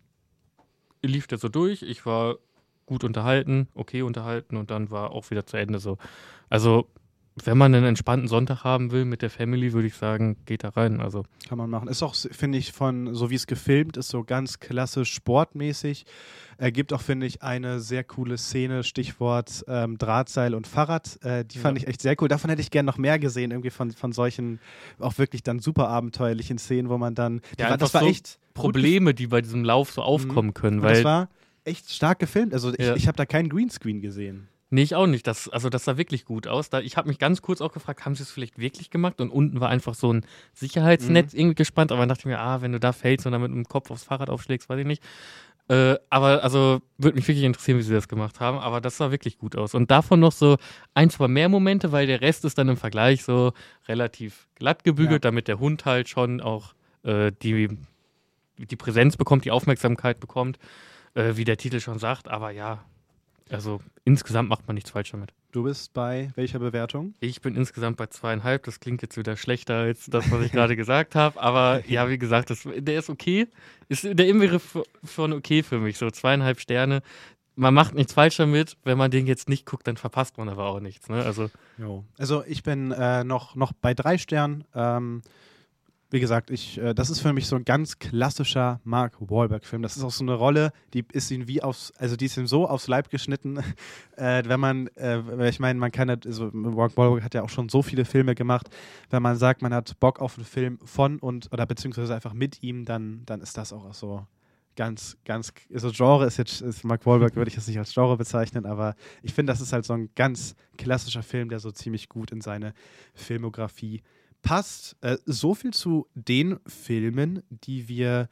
lief der so durch. Ich war gut unterhalten, okay unterhalten und dann war auch wieder zu Ende so. Also, wenn man einen entspannten Sonntag haben will mit der Family, würde ich sagen, geht da rein. Also kann man machen. Ist auch, finde ich, von, so wie es gefilmt ist, so ganz klassisch sportmäßig. Er gibt auch, finde ich, eine sehr coole Szene, Stichwort ähm, Drahtseil und Fahrrad. Äh, die fand ja. ich echt sehr cool. Davon hätte ich gerne noch mehr gesehen, irgendwie von, von solchen auch wirklich dann super abenteuerlichen Szenen, wo man dann, ja, war, das war so echt Probleme, die bei diesem Lauf so aufkommen mhm. können. Weil das war echt stark gefilmt. Also ich, ja. ich habe da keinen Greenscreen gesehen. Nee, ich auch nicht. Das, also das sah wirklich gut aus. Da, ich habe mich ganz kurz auch gefragt, haben sie es vielleicht wirklich gemacht? Und unten war einfach so ein Sicherheitsnetz mhm. irgendwie gespannt. Aber dann dachte ich mir, ah, wenn du da fällst und dann mit dem Kopf aufs Fahrrad aufschlägst, weiß ich nicht. Äh, aber also würde mich wirklich interessieren, wie sie das gemacht haben. Aber das sah wirklich gut aus. Und davon noch so ein, zwei mehr Momente, weil der Rest ist dann im Vergleich so relativ glatt gebügelt, ja. damit der Hund halt schon auch äh, die, die Präsenz bekommt, die Aufmerksamkeit bekommt, äh, wie der Titel schon sagt. Aber ja, also insgesamt macht man nichts falsch damit. Du bist bei welcher Bewertung? Ich bin insgesamt bei zweieinhalb. Das klingt jetzt wieder schlechter als das, was ich gerade gesagt habe. Aber ja, wie gesagt, das, der ist okay. Ist der Inbegriff von okay für mich. So zweieinhalb Sterne. Man macht nichts falsch damit. Wenn man den jetzt nicht guckt, dann verpasst man aber auch nichts. Ne? Also, jo. also ich bin äh, noch, noch bei drei Sternen. Ähm, Wie gesagt, ich, äh, das ist für mich so ein ganz klassischer Mark Wahlberg-Film. Das ist auch so eine Rolle, die ist ihm wie aufs, also die ist ihm so aufs Leib geschnitten, äh, wenn man, äh, ich meine, man kann, also Mark Wahlberg hat ja auch schon so viele Filme gemacht, wenn man sagt, man hat Bock auf einen Film von und, oder beziehungsweise einfach mit ihm, dann, dann ist das auch so ganz, ganz, also Genre ist jetzt, ist Mark Wahlberg würde ich jetzt nicht als Genre bezeichnen, aber ich finde, das ist halt so ein ganz klassischer Film, der so ziemlich gut in seine Filmografie passt. Äh, so viel zu den Filmen, die wir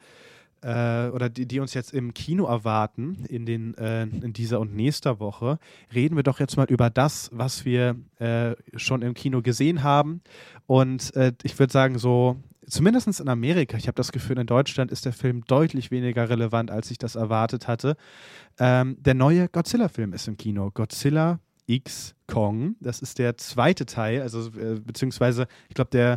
äh, oder die, die uns jetzt im Kino erwarten in, den, äh, in dieser und nächster Woche. Reden wir doch jetzt mal über das, was wir äh, schon im Kino gesehen haben. Und äh, ich würde sagen, so zumindest in Amerika, ich habe das Gefühl, in Deutschland ist der Film deutlich weniger relevant, als ich das erwartet hatte. Ähm, der neue Godzilla-Film ist im Kino. Godzilla X Kong, das ist der zweite Teil, also äh, beziehungsweise, ich glaube, der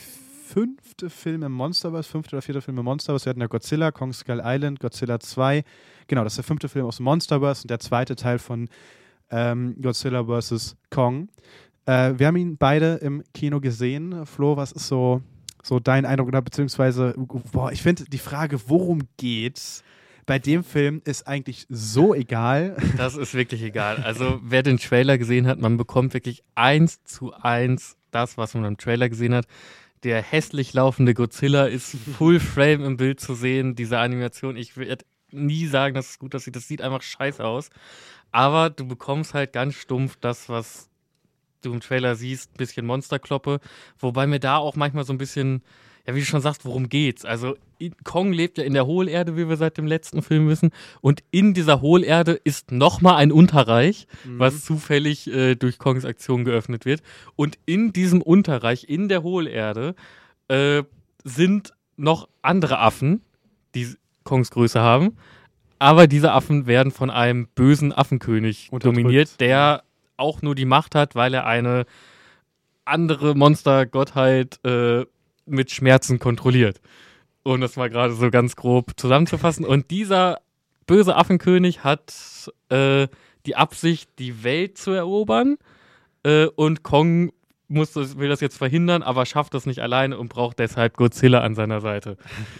fünfte Film im Monsterverse, fünfte oder vierte Film im Monsterverse. Wir hatten ja Godzilla, Kong Skull Island, Godzilla zwei. Genau, das ist der fünfte Film aus dem Monsterverse und der zweite Teil von ähm, Godzilla versus. Kong. Äh, wir haben ihn beide im Kino gesehen. Flo, was ist so, so dein Eindruck? Oder beziehungsweise, boah, ich finde die Frage, worum geht's? Bei dem Film ist eigentlich so egal. Das ist wirklich egal. Also wer den Trailer gesehen hat, man bekommt wirklich eins zu eins das, was man im Trailer gesehen hat. Der hässlich laufende Godzilla ist Full Frame im Bild zu sehen. Diese Animation, ich werde nie sagen, dass es gut aussieht. Das sieht einfach scheiße aus. Aber du bekommst halt ganz stumpf das, was du im Trailer siehst, ein bisschen Monsterkloppe. Wobei mir da auch manchmal so ein bisschen... ja, wie du schon sagst, worum geht's? Also in, Kong lebt ja in der Hohlerde, wie wir seit dem letzten Film wissen. Und in dieser Hohlerde ist nochmal ein Unterreich, mhm. was zufällig äh, durch Kongs Aktion geöffnet wird. Und in diesem Unterreich, in der Hohlerde, äh, sind noch andere Affen, die Kongs Größe haben. Aber diese Affen werden von einem bösen Affenkönig dominiert, der auch nur die Macht hat, weil er eine andere Monstergottheit äh, mit Schmerzen kontrolliert. Um das mal gerade so ganz grob zusammenzufassen. Und dieser böse Affenkönig hat äh, die Absicht, die Welt zu erobern. Äh, und Kong muss das, will das jetzt verhindern, aber schafft das nicht alleine und braucht deshalb Godzilla an seiner Seite.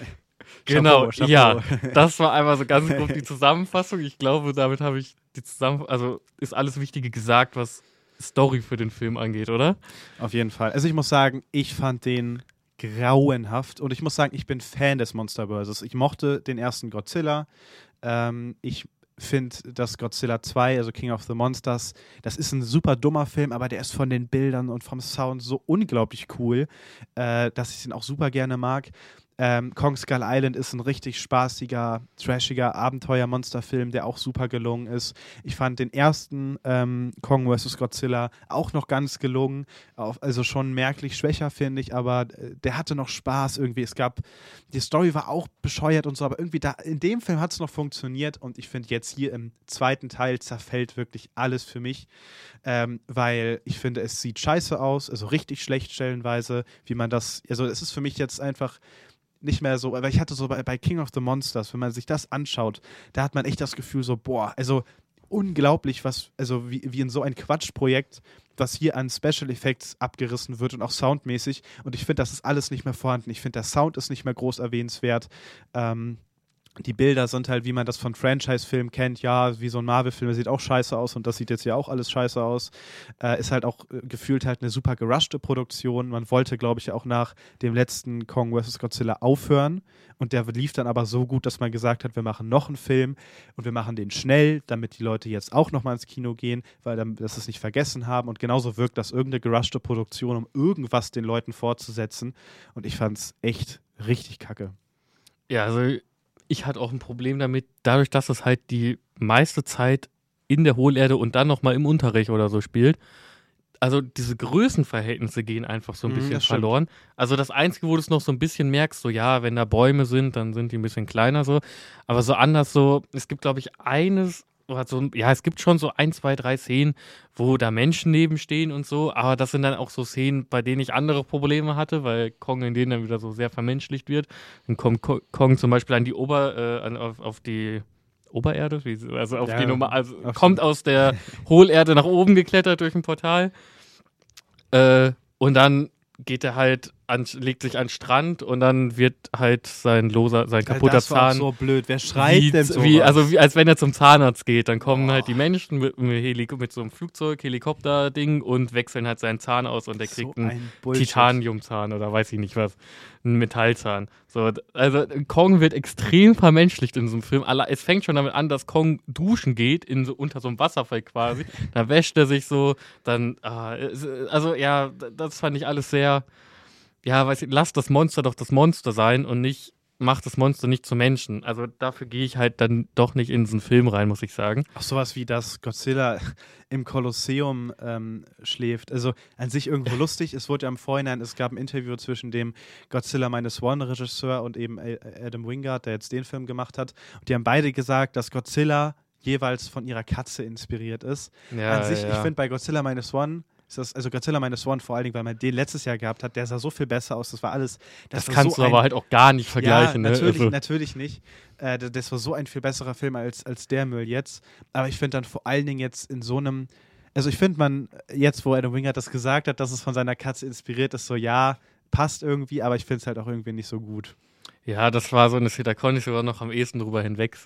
Genau, Chapeau, Chapeau. Ja, das war einmal so ganz grob die Zusammenfassung. Ich glaube, damit habe ich die Zusammenfassung, also ist alles Wichtige gesagt, was Story für den Film angeht, oder? Auf jeden Fall. Also ich muss sagen, ich fand den grauenhaft und ich muss sagen, ich bin Fan des Monsterverses. Ich mochte den ersten Godzilla. Ähm, ich finde, dass Godzilla zwei, also King of the Monsters, das ist ein super dummer Film, aber der ist von den Bildern und vom Sound so unglaublich cool, äh, dass ich den auch super gerne mag. Ähm, Kong Skull Island ist ein richtig spaßiger, trashiger Abenteuer-Monsterfilm, der auch super gelungen ist. Ich fand den ersten ähm, Kong versus. Godzilla auch noch ganz gelungen, auf, also schon merklich schwächer, finde ich, aber äh, der hatte noch Spaß irgendwie. Es gab, die Story war auch bescheuert und so, aber irgendwie da, in dem Film hat es noch funktioniert und ich finde jetzt hier im zweiten Teil zerfällt wirklich alles für mich, ähm, weil ich finde, es sieht scheiße aus, also richtig schlecht stellenweise, wie man das, also es ist für mich jetzt einfach nicht mehr so, weil ich hatte so bei, bei King of the Monsters, wenn man sich das anschaut, da hat man echt das Gefühl so, boah, also unglaublich, was, also wie, wie in so ein Quatschprojekt, was hier an Special Effects abgerissen wird und auch soundmäßig und ich finde, das ist alles nicht mehr vorhanden. Ich finde, der Sound ist nicht mehr groß erwähnenswert. Ähm, Die Bilder sind halt, wie man das von Franchise-Filmen kennt, ja, wie so ein Marvel-Film, der sieht auch scheiße aus und das sieht jetzt ja auch alles scheiße aus. Äh, ist halt auch äh, gefühlt halt eine super gerushte Produktion. Man wollte, glaube ich, auch nach dem letzten Kong versus. Godzilla aufhören und der lief dann aber so gut, dass man gesagt hat, wir machen noch einen Film und wir machen den schnell, damit die Leute jetzt auch nochmal ins Kino gehen, weil dann das es nicht vergessen haben und genauso wirkt das irgendeine gerushte Produktion, um irgendwas den Leuten fortzusetzen und ich fand's echt richtig kacke. Ja, also ich hatte auch ein Problem damit, dadurch, dass es halt die meiste Zeit in der Hohlerde und dann nochmal im Unterreich oder so spielt. Also diese Größenverhältnisse gehen einfach so ein bisschen das verloren. Also das Einzige, wo du es noch so ein bisschen merkst, so ja, wenn da Bäume sind, dann sind die ein bisschen kleiner so. Aber so anders so, es gibt glaube ich eines, oder so, ja, es gibt schon so ein, zwei, drei Szenen, wo da Menschen nebenstehen und so, aber das sind dann auch so Szenen, bei denen ich andere Probleme hatte, weil Kong in denen dann wieder so sehr vermenschlicht wird. Dann kommt Kong zum Beispiel an die Ober, äh, auf, auf die Obererde, also auf ja, die Nummer, also auf kommt aus der Hohlerde nach oben geklettert durch ein Portal. Äh, und dann geht er halt, an, legt sich an den Strand und dann wird halt sein loser, sein kaputter das war Zahn. so blöd. Wer schreit wie, denn so? wie, also wie, als wenn er zum Zahnarzt geht. Dann kommen oh. halt die Menschen mit, mit, Helik- mit so einem Flugzeug, Helikopter-Ding und wechseln halt seinen Zahn aus und der so kriegt einen ein Bullshit. Titaniumzahn oder weiß ich nicht was. Einen Metallzahn. So, also Kong wird extrem vermenschlicht in so einem Film. Es fängt schon damit an, dass Kong duschen geht, in so, unter so einem Wasserfall quasi. Da wäscht er sich so. Dann, ah, also ja, das fand ich alles sehr. Ja, weiß ich, lass das Monster doch das Monster sein und nicht, mach das Monster nicht zu Menschen. Also dafür gehe ich halt dann doch nicht in so einen Film rein, muss ich sagen. Ach, sowas wie, dass Godzilla im Kolosseum ähm, schläft. Also an sich irgendwo lustig. Es wurde ja im Vorhinein, es gab ein Interview zwischen dem Godzilla Minus One Regisseur und eben Adam Wingard, der jetzt den Film gemacht hat. Und die haben beide gesagt, dass Godzilla jeweils von ihrer Katze inspiriert ist. Ja, an sich, ja. ich finde bei Godzilla Minus One Das, also Godzilla Minus One vor allen Dingen, weil man den letztes Jahr gehabt hat, der sah so viel besser aus, das war alles... Das, das war kannst so du ein, aber halt auch gar nicht vergleichen. Ja, natürlich, ne? also. natürlich nicht. Äh, das, das war so ein viel besserer Film als, als der Müll jetzt. Aber ich finde dann vor allen Dingen jetzt in so einem... Also ich finde man, jetzt wo Adam Wingard das gesagt hat, dass es von seiner Katze inspiriert ist, so ja, passt irgendwie, aber ich finde es halt auch irgendwie nicht so gut. Ja, das war so eine Szene, da konnte ich sogar noch am ehesten drüber hinwegsehen. Mhm.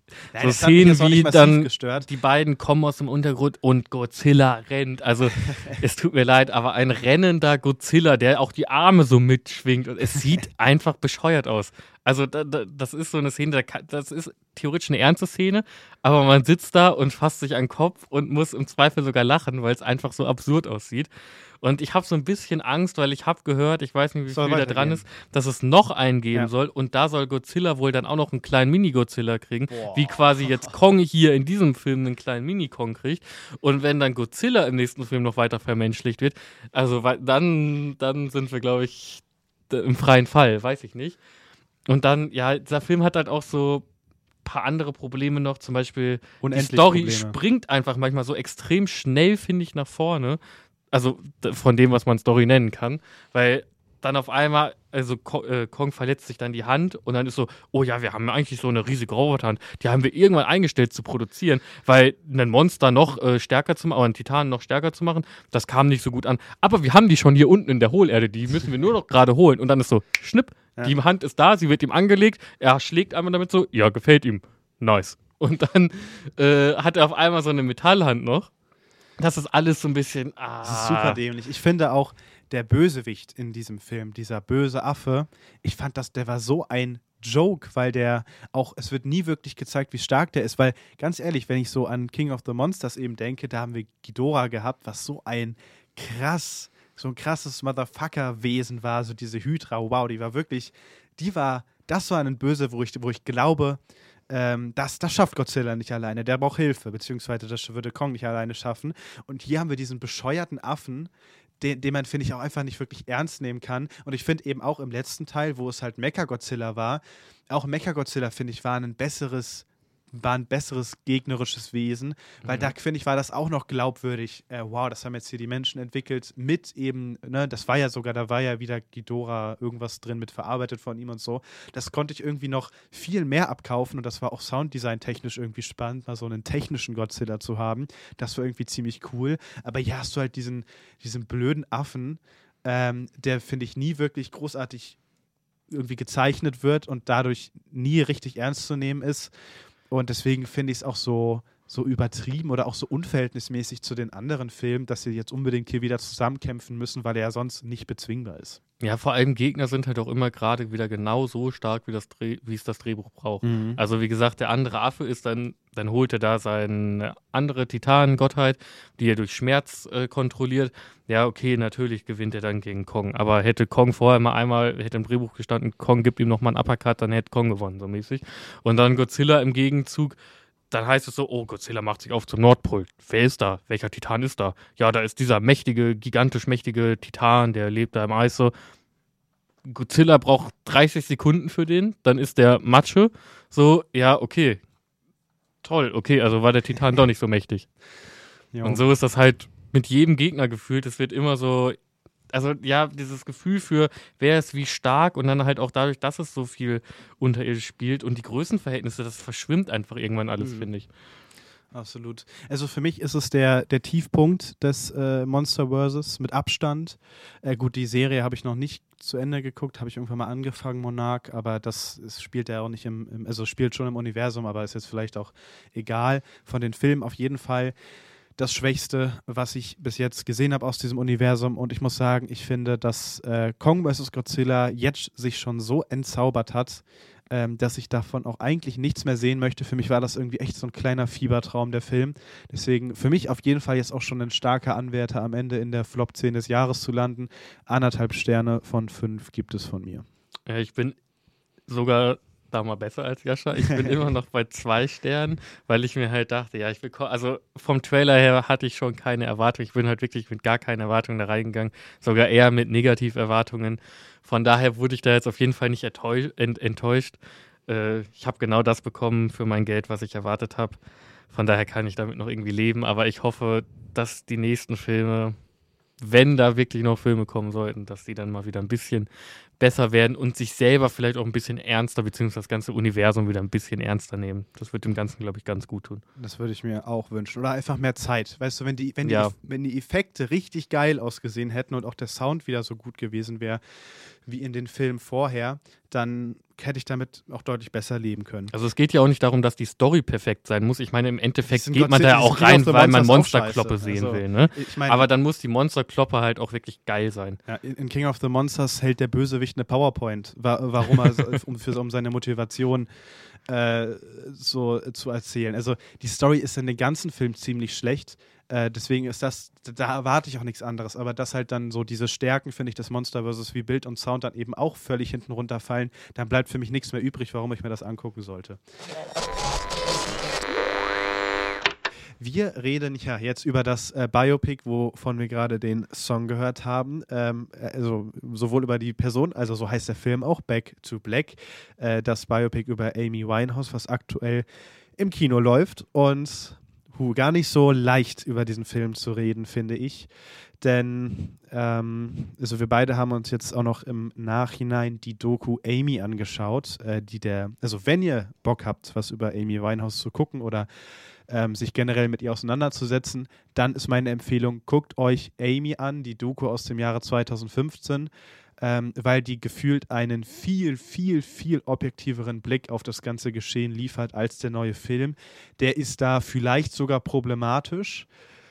Nein, so das hat mich Szenen jetzt auch nicht wie massiv dann gestört. die beiden kommen aus dem Untergrund und Godzilla rennt. Also es tut mir leid, aber ein rennender Godzilla, der auch die Arme so mitschwingt und es sieht einfach bescheuert aus. Also da, da, das ist so eine Szene, da kann, das ist theoretisch eine ernste Szene, aber man sitzt da und fasst sich an den Kopf und muss im Zweifel sogar lachen, weil es einfach so absurd aussieht. Und ich habe so ein bisschen Angst, weil ich habe gehört, ich weiß nicht, wie Soll viel da dran weitergehen. ist, dass es noch einen geben Ja. soll und da soll Godzilla wohl dann auch noch einen kleinen Mini-Godzilla kriegen, Boah. wie quasi jetzt Kong hier in diesem Film einen kleinen Mini-Kong kriegt. Und wenn dann Godzilla im nächsten Film noch weiter vermenschlicht wird, also weil- dann, dann sind wir, glaube ich, d- im freien Fall, weiß ich nicht. Und dann, ja, dieser Film hat halt auch so ein paar andere Probleme noch, zum Beispiel die Unendlich Story Probleme. springt einfach manchmal so extrem schnell, finde ich, nach vorne. Also d- von dem, was man Story nennen kann. Weil dann auf einmal, also Ko äh, Kong verletzt sich dann die Hand und dann ist so, oh ja, wir haben eigentlich so eine riesige Roboterhand. Die haben wir irgendwann eingestellt zu produzieren, weil ein Monster noch äh, stärker zu machen, oder einen Titan noch stärker zu machen, das kam nicht so gut an. Aber wir haben die schon hier unten in der Hohlerde, die müssen wir nur noch gerade holen. Und dann ist so, schnipp, Ja. die Hand ist da, sie wird ihm angelegt, er schlägt einmal damit so, ja, gefällt ihm. Nice. Und dann äh, hat er auf einmal so eine Metallhand noch. Das ist alles so ein bisschen. Ah. Das ist super dämlich. Ich finde auch, der Bösewicht in diesem Film, dieser böse Affe, ich fand das, der war so ein Joke, weil der auch, es wird nie wirklich gezeigt, wie stark der ist, weil ganz ehrlich, wenn ich so an King of the Monsters eben denke, da haben wir Ghidorah gehabt, was so ein krass, so ein krasses Motherfucker-Wesen war, so diese Hydra, wow, die war wirklich, die war, das war ein Böse, wo ich, wo ich glaube, ähm, das, das schafft Godzilla nicht alleine, der braucht Hilfe, beziehungsweise das würde Kong nicht alleine schaffen. Und hier haben wir diesen bescheuerten Affen, den, den man, finde ich, auch einfach nicht wirklich ernst nehmen kann. Und ich finde eben auch im letzten Teil, wo es halt Mechagodzilla war, auch Mechagodzilla, finde ich, war ein besseres, war ein besseres gegnerisches Wesen, weil Mhm. da, finde ich, war das auch noch glaubwürdig. Äh, wow, das haben jetzt hier die Menschen entwickelt mit eben, ne, das war ja sogar, da war ja wieder Ghidorah irgendwas drin mit verarbeitet von ihm und so. Das konnte ich irgendwie noch viel mehr abkaufen und das war auch Sounddesign-technisch irgendwie spannend, mal so einen technischen Godzilla zu haben. Das war irgendwie ziemlich cool. Aber hier hast du halt diesen, diesen blöden Affen, ähm, der, finde ich, nie wirklich großartig irgendwie gezeichnet wird und dadurch nie richtig ernst zu nehmen ist. Und deswegen finde ich es auch so, so übertrieben oder auch so unverhältnismäßig zu den anderen Filmen, dass sie jetzt unbedingt hier wieder zusammenkämpfen müssen, weil er ja sonst nicht bezwingbar ist. Ja, vor allem Gegner sind halt auch immer gerade wieder genau so stark, wie, das Dreh, wie es das Drehbuch braucht. Mhm. Also wie gesagt, der andere Affe ist dann, dann holt er da seine andere Titanengottheit, die er durch Schmerz äh, kontrolliert. Ja, okay, natürlich gewinnt er dann gegen Kong. Aber hätte Kong vorher mal einmal, hätte im Drehbuch gestanden, Kong gibt ihm nochmal einen Uppercut, dann hätte Kong gewonnen, so mäßig. Und dann Godzilla im Gegenzug, dann heißt es so, oh, Godzilla macht sich auf zum Nordpol. Wer ist da? Welcher Titan ist da? Ja, da ist dieser mächtige, gigantisch mächtige Titan, der lebt da im Eis so. Godzilla braucht dreißig Sekunden für den, dann ist der Matsche. So, ja, okay. Toll, okay, also war der Titan doch nicht so mächtig. Jo. Und so ist das halt mit jedem Gegner gefühlt. Es wird immer so, also ja, dieses Gefühl für, wer ist wie stark und dann halt auch dadurch, dass es so viel unterirdisch spielt und die Größenverhältnisse, das verschwimmt einfach irgendwann alles, Mhm. finde ich. Absolut. Also für mich ist es der, der Tiefpunkt des äh, Monsterverses mit Abstand. Äh, gut, die Serie habe ich noch nicht zu Ende geguckt, habe ich irgendwann mal angefangen, Monarch, aber das ist, spielt ja auch nicht im, im, also spielt schon im Universum, aber ist jetzt vielleicht auch egal. Von den Filmen auf jeden Fall das Schwächste, was ich bis jetzt gesehen habe aus diesem Universum. Und ich muss sagen, ich finde, dass äh, Kong versus. Godzilla jetzt sich schon so entzaubert hat, ähm, dass ich davon auch eigentlich nichts mehr sehen möchte. Für mich war das irgendwie echt so ein kleiner Fiebertraum, der Film. Deswegen für mich auf jeden Fall jetzt auch schon ein starker Anwärter, am Ende in der Flop zehn des Jahres zu landen. Anderthalb Sterne von fünf gibt es von mir. Ja, ich bin sogar da mal besser als Jascha. Ich bin immer noch bei zwei Sternen, weil ich mir halt dachte, ja, ich will, ko- also vom Trailer her hatte ich schon keine Erwartung. Ich bin halt wirklich mit gar keinen Erwartungen da reingegangen, sogar eher mit Negativerwartungen. Von daher wurde ich da jetzt auf jeden Fall nicht enttäusch- ent- enttäuscht. Äh, ich habe genau das bekommen für mein Geld, was ich erwartet habe. Von daher kann ich damit noch irgendwie leben, aber ich hoffe, dass die nächsten Filme, wenn da wirklich noch Filme kommen sollten, dass die dann mal wieder ein bisschen besser werden und sich selber vielleicht auch ein bisschen ernster, beziehungsweise das ganze Universum wieder ein bisschen ernster nehmen. Das wird dem Ganzen, glaube ich, ganz gut tun. Das würde ich mir auch wünschen. Oder einfach mehr Zeit. Weißt du, wenn die, wenn die, Ja. wenn die Effekte richtig geil ausgesehen hätten und auch der Sound wieder so gut gewesen wäre wie in den Filmen vorher, dann hätte ich damit auch deutlich besser leben können. Also es geht ja auch nicht darum, dass die Story perfekt sein muss. Ich meine, im Endeffekt geht man Godzilla- da auch King rein, of the weil man Monsters auch Monsterkloppe scheiße. sehen Also, will. Ne? Ich mein, Aber dann muss die Monsterkloppe halt auch wirklich geil sein. ja, in in King of the Monsters hält der Bösewicht eine PowerPoint, wa warum er, so- um, für, um seine Motivation äh, so zu erzählen. Also die Story ist in den ganzen Film ziemlich schlecht. Äh, deswegen ist das, da erwarte ich auch nichts anderes. Aber dass halt dann so diese Stärken, finde ich, des Monsterverses wie Bild und Sound dann eben auch völlig hinten runterfallen, dann bleibt für mich nichts mehr übrig, warum ich mir das angucken sollte. Wir reden ja jetzt über das äh, Biopic, wovon wir gerade den Song gehört haben. Ähm, also sowohl über die Person, also so heißt der Film auch, Back to Black, äh, das Biopic über Amy Winehouse, was aktuell im Kino läuft. Und hu, gar nicht so leicht über diesen Film zu reden, finde ich. Denn ähm, also wir beide haben uns jetzt auch noch im Nachhinein die Doku Amy angeschaut, äh, die der, also wenn ihr Bock habt, was über Amy Winehouse zu gucken oder ähm, sich generell mit ihr auseinanderzusetzen, dann ist meine Empfehlung, guckt euch Amy an, die Doku aus dem Jahre zweitausendfünfzehn, ähm, weil die gefühlt einen viel, viel, viel objektiveren Blick auf das ganze Geschehen liefert als der neue Film. Der ist da vielleicht sogar problematisch.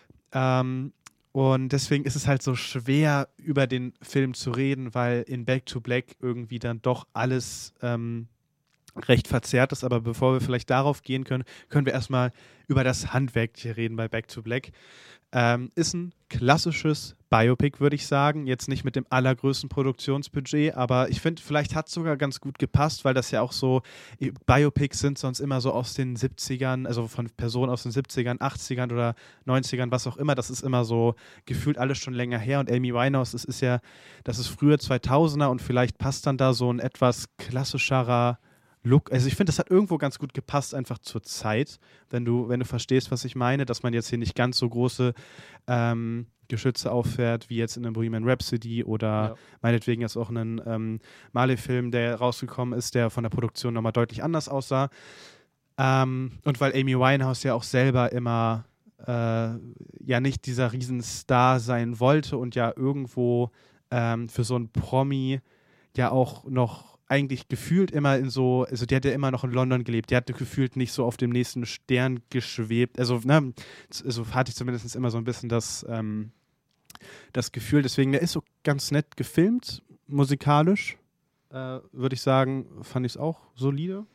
Ähm, Und deswegen ist es halt so schwer, über den Film zu reden, weil in Back to Black irgendwie dann doch alles ähm, recht verzerrt ist. Aber bevor wir vielleicht darauf gehen können, können wir erstmal über das Handwerk hier reden bei Back to Black. Ähm, ist ein klassisches Biopic, würde ich sagen. Jetzt nicht mit dem allergrößten Produktionsbudget, aber ich finde, vielleicht hat es sogar ganz gut gepasst, weil das ja auch so, Biopics sind sonst immer so aus den siebzigern, also von Personen aus den siebzigern, achtzigern oder neunzigern, was auch immer. Das ist immer so gefühlt alles schon länger her. Und Amy Winehouse, das ist ja, das ist früher zweitausender und vielleicht passt dann da so ein etwas klassischerer Look, also ich finde, das hat irgendwo ganz gut gepasst, einfach zur Zeit, wenn du, wenn du verstehst, was ich meine, dass man jetzt hier nicht ganz so große ähm, Geschütze auffährt, wie jetzt in einem Bohemian Rhapsody oder ja. meinetwegen jetzt auch einen ähm, Marley-Film, der rausgekommen ist, der von der Produktion nochmal deutlich anders aussah. Ähm, und weil Amy Winehouse ja auch selber immer äh, ja nicht dieser Riesenstar sein wollte und ja irgendwo ähm, für so einen Promi ja auch noch eigentlich gefühlt immer in so, also die hat ja immer noch in London gelebt, die hatte gefühlt nicht so auf dem nächsten Stern geschwebt, also, ne, also hatte ich zumindest immer so ein bisschen das, ähm, das Gefühl, deswegen, der ist so ganz nett gefilmt, musikalisch, äh, würde ich sagen, fand ich es auch solide.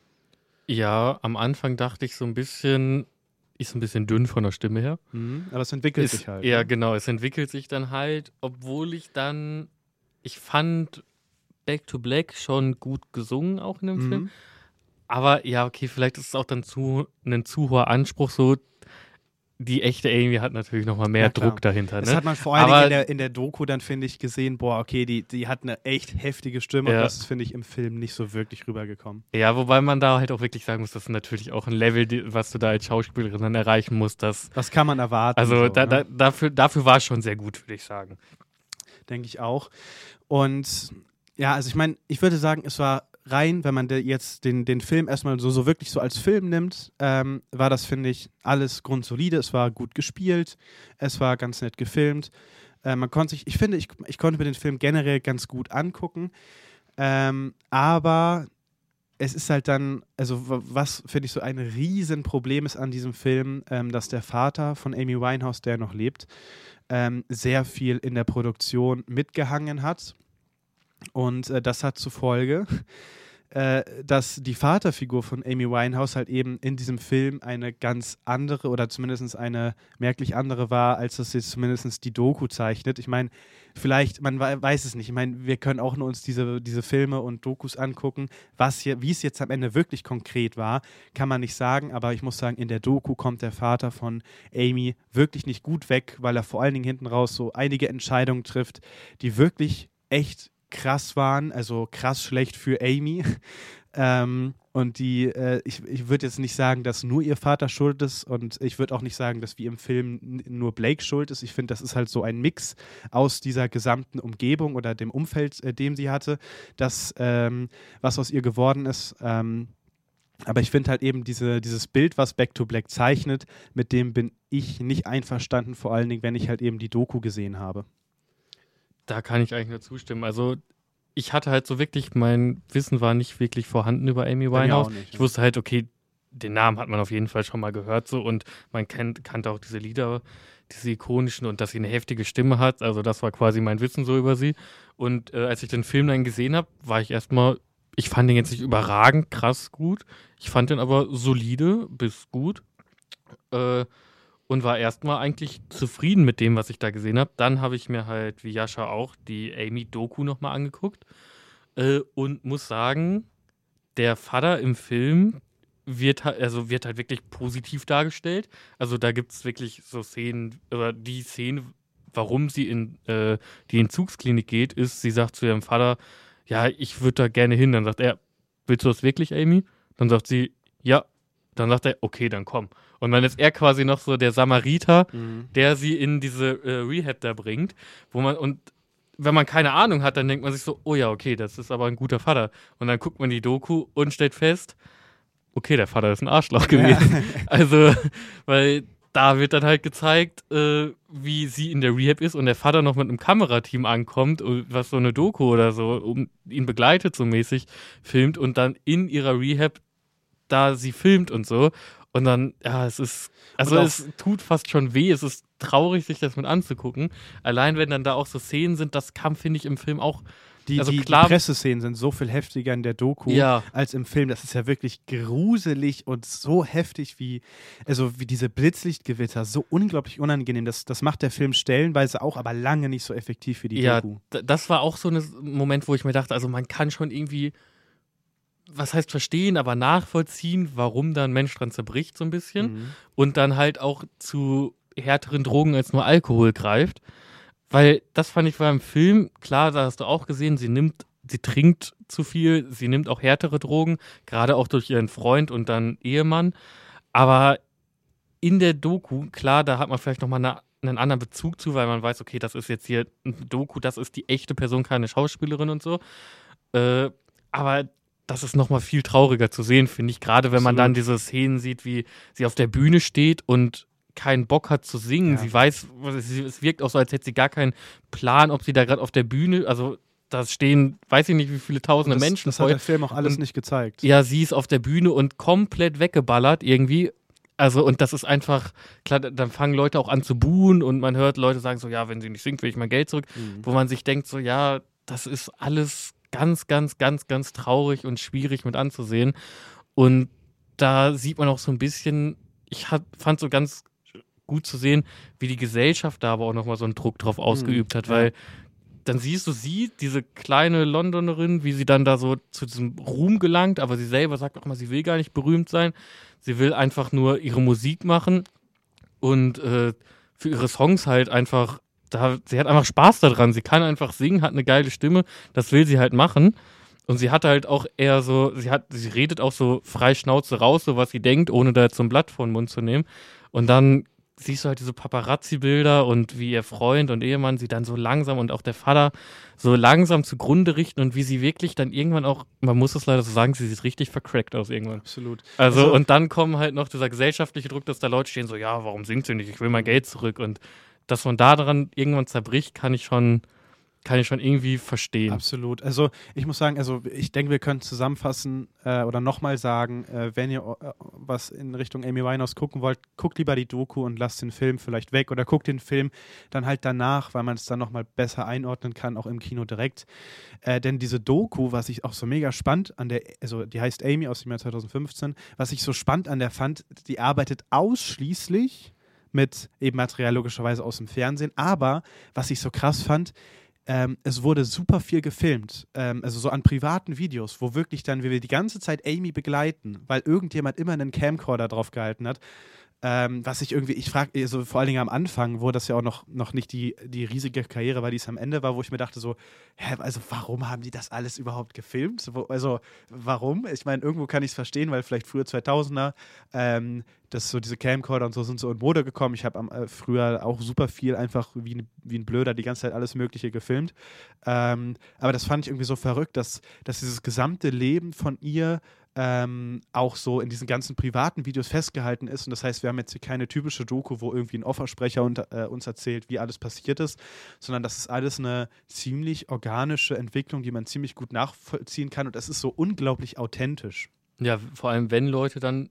Ja, am Anfang dachte ich so ein bisschen, ist ein bisschen dünn von der Stimme her. Mhm, aber es entwickelt es, sich halt. Ja, ne? genau, es entwickelt sich dann halt, obwohl ich dann, ich fand Back to Black schon gut gesungen auch in dem Mhm. Film. Aber ja, okay, vielleicht ist es auch dann zu, ein zu hoher Anspruch. So, die echte Amy hat natürlich nochmal mehr Ja, klar. Druck dahinter. Das Ne? hat man vor allen Aber- Dingen in der, in der Doku dann, finde ich, gesehen, boah, okay, die, die hat eine echt heftige Stimme Ja. und das ist, finde ich, im Film nicht so wirklich rübergekommen. Ja, wobei man da halt auch wirklich sagen muss, das ist natürlich auch ein Level, die, was du da als Schauspielerin dann erreichen musst. Das, Was kann man erwarten? also so, da, ne? da, dafür, dafür war es schon sehr gut, würde ich sagen. Denke ich auch. Und ja, also ich meine, ich würde sagen, es war rein, wenn man de- jetzt den, den Film erstmal so, so wirklich so als Film nimmt, ähm, war das, finde ich, alles grundsolide. Es war gut gespielt, es war ganz nett gefilmt. Äh, man konnte sich, ich finde, ich, ich konnte mir den Film generell ganz gut angucken. Ähm, aber es ist halt dann, also w- was finde ich so ein Riesenproblem ist an diesem Film, ähm, dass der Vater von Amy Winehouse, der noch lebt, ähm, sehr viel in der Produktion mitgehangen hat. Und äh, das hat zur Folge, äh, dass die Vaterfigur von Amy Winehouse halt eben in diesem Film eine ganz andere oder zumindest eine merklich andere war, als das jetzt zumindest die Doku zeichnet. Ich meine, vielleicht, man we- weiß es nicht. Ich meine, wir können auch nur uns diese, diese Filme und Dokus angucken. Was hier, wie es jetzt am Ende wirklich konkret war, kann man nicht sagen. Aber ich muss sagen, in der Doku kommt der Vater von Amy wirklich nicht gut weg, weil er vor allen Dingen hinten raus so einige Entscheidungen trifft, die wirklich echt krass waren, also krass schlecht für Amy. ähm, und die, äh, ich, ich würde jetzt nicht sagen, dass nur ihr Vater schuld ist und ich würde auch nicht sagen, dass wie im Film n- nur Blake schuld ist. Ich finde, das ist halt so ein Mix aus dieser gesamten Umgebung oder dem Umfeld, äh, dem sie hatte, das, ähm, was aus ihr geworden ist. Ähm, aber ich finde halt eben diese, dieses Bild, was Back to Black zeichnet, mit dem bin ich nicht einverstanden, vor allen Dingen, wenn ich halt eben die Doku gesehen habe. Da kann ich eigentlich nur zustimmen. Also ich hatte halt so wirklich, mein Wissen war nicht wirklich vorhanden über Amy Bei mir auch Winehouse. nicht, Ich ja. wusste halt, okay, den Namen hat man auf jeden Fall schon mal gehört so und man kennt, kannte auch diese Lieder, diese ikonischen und dass sie eine heftige Stimme hat. Also das war quasi mein Wissen so über sie. Und äh, als ich den Film dann gesehen habe, war ich erstmal, ich fand den jetzt nicht überragend krass gut. Ich fand den aber solide bis gut. Äh, und war erstmal eigentlich zufrieden mit dem, was ich da gesehen habe. Dann habe ich mir halt, wie Jascha auch, die Amy-Doku nochmal angeguckt äh, und muss sagen, der Vater im Film wird, ha- also wird halt wirklich positiv dargestellt. Also da gibt es wirklich so Szenen, oder die Szene, warum sie in äh, die Entzugsklinik geht, ist, sie sagt zu ihrem Vater, ja, ich würde da gerne hin. Dann sagt er, willst du das wirklich, Amy? Dann sagt sie, ja. Dann sagt er, okay, dann komm. Und dann ist er quasi noch so der Samariter, Mhm. der sie in diese äh, Rehab da bringt, wo man, und wenn man keine Ahnung hat, dann denkt man sich so, oh ja, okay, das ist aber ein guter Vater. Und dann guckt man die Doku und stellt fest, okay, der Vater ist ein Arschloch gewesen. Also, weil da wird dann halt gezeigt, äh, wie sie in der Rehab ist und der Vater noch mit einem Kamerateam ankommt, und was so eine Doku oder so, um ihn begleitet so mäßig, filmt und dann in ihrer Rehab da sie filmt und so. Und dann, ja, es ist, also Und auch- es tut fast schon weh, es ist traurig, sich das mit anzugucken. Allein wenn dann da auch so Szenen sind, das kam, finde ich, im Film auch, Die, also die, klar- die Presseszenen sind so viel heftiger in der Doku Ja. als im Film. Das ist ja wirklich gruselig und so heftig wie, also wie diese Blitzlichtgewitter, so unglaublich unangenehm. Das, das macht der Film stellenweise auch, aber lange nicht so effektiv wie die ja, Doku. d- das war auch so ein Moment, wo ich mir dachte, also man kann schon irgendwie, was heißt verstehen, aber nachvollziehen, warum da ein Mensch dran zerbricht so ein bisschen. Mhm. Und dann halt auch zu härteren Drogen als nur Alkohol greift. Weil das fand ich war im Film, klar, da hast du auch gesehen, sie nimmt, sie trinkt zu viel, sie nimmt auch härtere Drogen, gerade auch durch ihren Freund und dann Ehemann. Aber in der Doku, klar, da hat man vielleicht nochmal eine, einen anderen Bezug zu, weil man weiß, okay, das ist jetzt hier ein Doku, das ist die echte Person, keine Schauspielerin und so. Äh, aber das ist nochmal viel trauriger zu sehen, finde ich. Gerade wenn man Absolut. dann diese Szenen sieht, wie sie auf der Bühne steht und keinen Bock hat zu singen. Ja. Sie weiß, sie- es wirkt auch so, als hätte sie gar keinen Plan, ob sie da gerade auf der Bühne, also da stehen, weiß ich nicht, wie viele tausende das, Menschen Das hat vor. der Film auch alles Und- nicht gezeigt. Ja, sie ist auf der Bühne und komplett weggeballert irgendwie. Also, und das ist einfach, klar, dann fangen Leute auch an zu buhen und man hört Leute sagen so, ja, wenn sie nicht singt, will ich mein Geld zurück. Mhm. Wo man sich denkt so, ja, das ist alles ganz, ganz, ganz, ganz traurig und schwierig mit anzusehen. Und da sieht man auch so ein bisschen, ich hat, fand so ganz gut zu sehen, wie die Gesellschaft da aber auch nochmal so einen Druck drauf ausgeübt hat, ja. weil dann siehst du sie, diese kleine Londonerin, wie sie dann da so zu diesem Ruhm gelangt, aber sie selber sagt auch mal, sie will gar nicht berühmt sein. Sie will einfach nur ihre Musik machen und äh, für ihre Songs halt einfach, da, sie hat einfach Spaß daran. Sie kann einfach singen, hat eine geile Stimme, das will sie halt machen. Und sie hat halt auch eher so, sie hat, sie redet auch so frei Schnauze raus, so was sie denkt, ohne da jetzt so ein Blatt vor den Mund zu nehmen. Und dann siehst du halt diese Paparazzi-Bilder und wie ihr Freund und Ehemann sie dann so langsam und auch der Vater so langsam zugrunde richten und wie sie wirklich dann irgendwann auch, man muss es leider so sagen, sie sieht richtig vercrackt aus irgendwann. Absolut. Also, Also- und dann kommen halt noch dieser gesellschaftliche Druck, dass da Leute stehen so, ja, warum singt sie nicht? Ich will mein Geld zurück. Und dass man da dran irgendwann zerbricht, kann ich schon, kann ich schon irgendwie verstehen. Absolut. Also ich muss sagen, also ich denke, wir können zusammenfassen äh, oder nochmal sagen, äh, wenn ihr äh, was in Richtung Amy Winehouse gucken wollt, guckt lieber die Doku und lasst den Film vielleicht weg oder guckt den Film dann halt danach, weil man es dann nochmal besser einordnen kann, auch im Kino direkt. Äh, denn diese Doku, was ich auch so mega spannend an der, also die heißt Amy aus dem Jahr zwanzig fünfzehn, was ich so spannend an der fand, die arbeitet ausschließlich mit eben Material logischerweise aus dem Fernsehen, aber was ich so krass fand, Ähm, es wurde super viel gefilmt, ähm, also so an privaten Videos, wo wirklich dann, wie wir die ganze Zeit Amy begleiten, weil irgendjemand immer einen Camcorder drauf gehalten hat. Ähm, was ich irgendwie, ich frage, also vor allen Dingen am Anfang, wo das ja auch noch, noch nicht die, die riesige Karriere war, die es am Ende war, wo ich mir dachte so, hä, also warum haben die das alles überhaupt gefilmt? Wo, also warum? Ich meine, irgendwo kann ich es verstehen, weil vielleicht früher zweitausender, ähm, dass so diese Camcorder und so sind so in Mode gekommen. Ich habe äh, früher auch super viel einfach wie, ein- wie ein Blöder die ganze Zeit alles Mögliche gefilmt. Ähm, aber das fand ich irgendwie so verrückt, dass, dass dieses gesamte Leben von ihr ähm, auch so in diesen ganzen privaten Videos festgehalten ist. Und das heißt, wir haben jetzt hier keine typische Doku, wo irgendwie ein Offersprecher unter, äh, uns erzählt, wie alles passiert ist, sondern das ist alles eine ziemlich organische Entwicklung, die man ziemlich gut nachvollziehen kann. Und das ist so unglaublich authentisch. Ja, vor allem, wenn Leute dann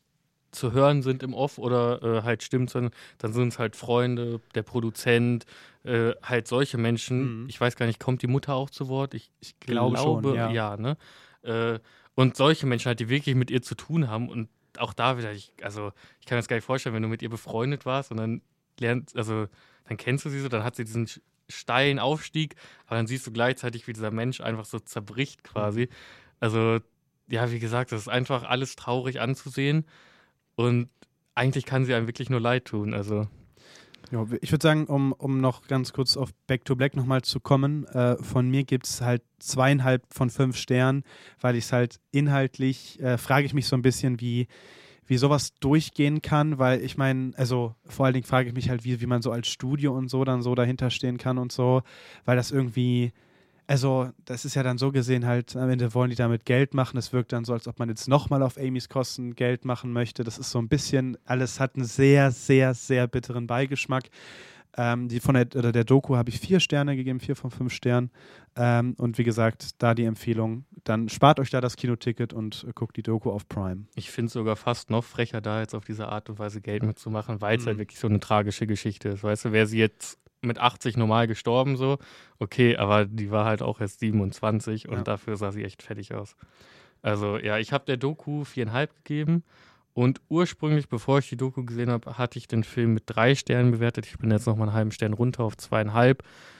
zu hören sind im Off oder äh, halt stimmt, dann, dann sind es halt Freunde, der Produzent, äh, halt solche Menschen. Mhm. Ich weiß gar nicht, kommt die Mutter auch zu Wort? Ich, ich glaube, Glaube schon, ja. ja, ne? Äh, und solche Menschen halt, die wirklich mit ihr zu tun haben und auch da wieder, ich, also ich kann mir das gar nicht vorstellen, wenn du mit ihr befreundet warst und dann lernst, also dann kennst du sie so, dann hat sie diesen steilen Aufstieg, aber dann siehst du gleichzeitig, wie dieser Mensch einfach so zerbricht quasi. Also ja, wie gesagt, das ist einfach alles traurig anzusehen. Und eigentlich kann sie einem wirklich nur leid tun. Also. Ja, ich würde sagen, um, um noch ganz kurz auf Back to Black nochmal zu kommen, äh, von mir gibt es halt zweieinhalb von fünf Sternen, weil ich es halt inhaltlich, äh, frage ich mich so ein bisschen, wie, wie sowas durchgehen kann, weil ich meine, also vor allen Dingen frage ich mich halt, wie, wie man so als Studio und so dann so dahinter stehen kann und so, weil das irgendwie... Also, das ist ja dann so gesehen halt, am Ende wollen die damit Geld machen. Es wirkt dann so, als ob man jetzt nochmal auf Amys Kosten Geld machen möchte. Das ist so ein bisschen, alles hat einen sehr, sehr, sehr bitteren Beigeschmack. Ähm, die von der, oder der Doku habe ich vier Sterne gegeben, vier von fünf Sternen. Ähm, und wie gesagt, da die Empfehlung, dann spart euch da das Kinoticket und äh, guckt die Doku auf Prime. Ich finde es sogar fast noch frecher, da jetzt auf diese Art und Weise Geld mitzumachen, weil es Mhm. halt wirklich so eine tragische Geschichte ist. Weißt du, wäre sie jetzt mit achtzig normal gestorben, so, okay, aber die war halt auch erst siebenundzwanzig und Ja. dafür sah sie echt fertig aus. Also ja, ich habe der Doku viereinhalb gegeben und ursprünglich, bevor ich die Doku gesehen habe, hatte ich den Film mit drei Sternen bewertet. Ich bin jetzt noch mal einen halben Stern runter auf zweieinhalb.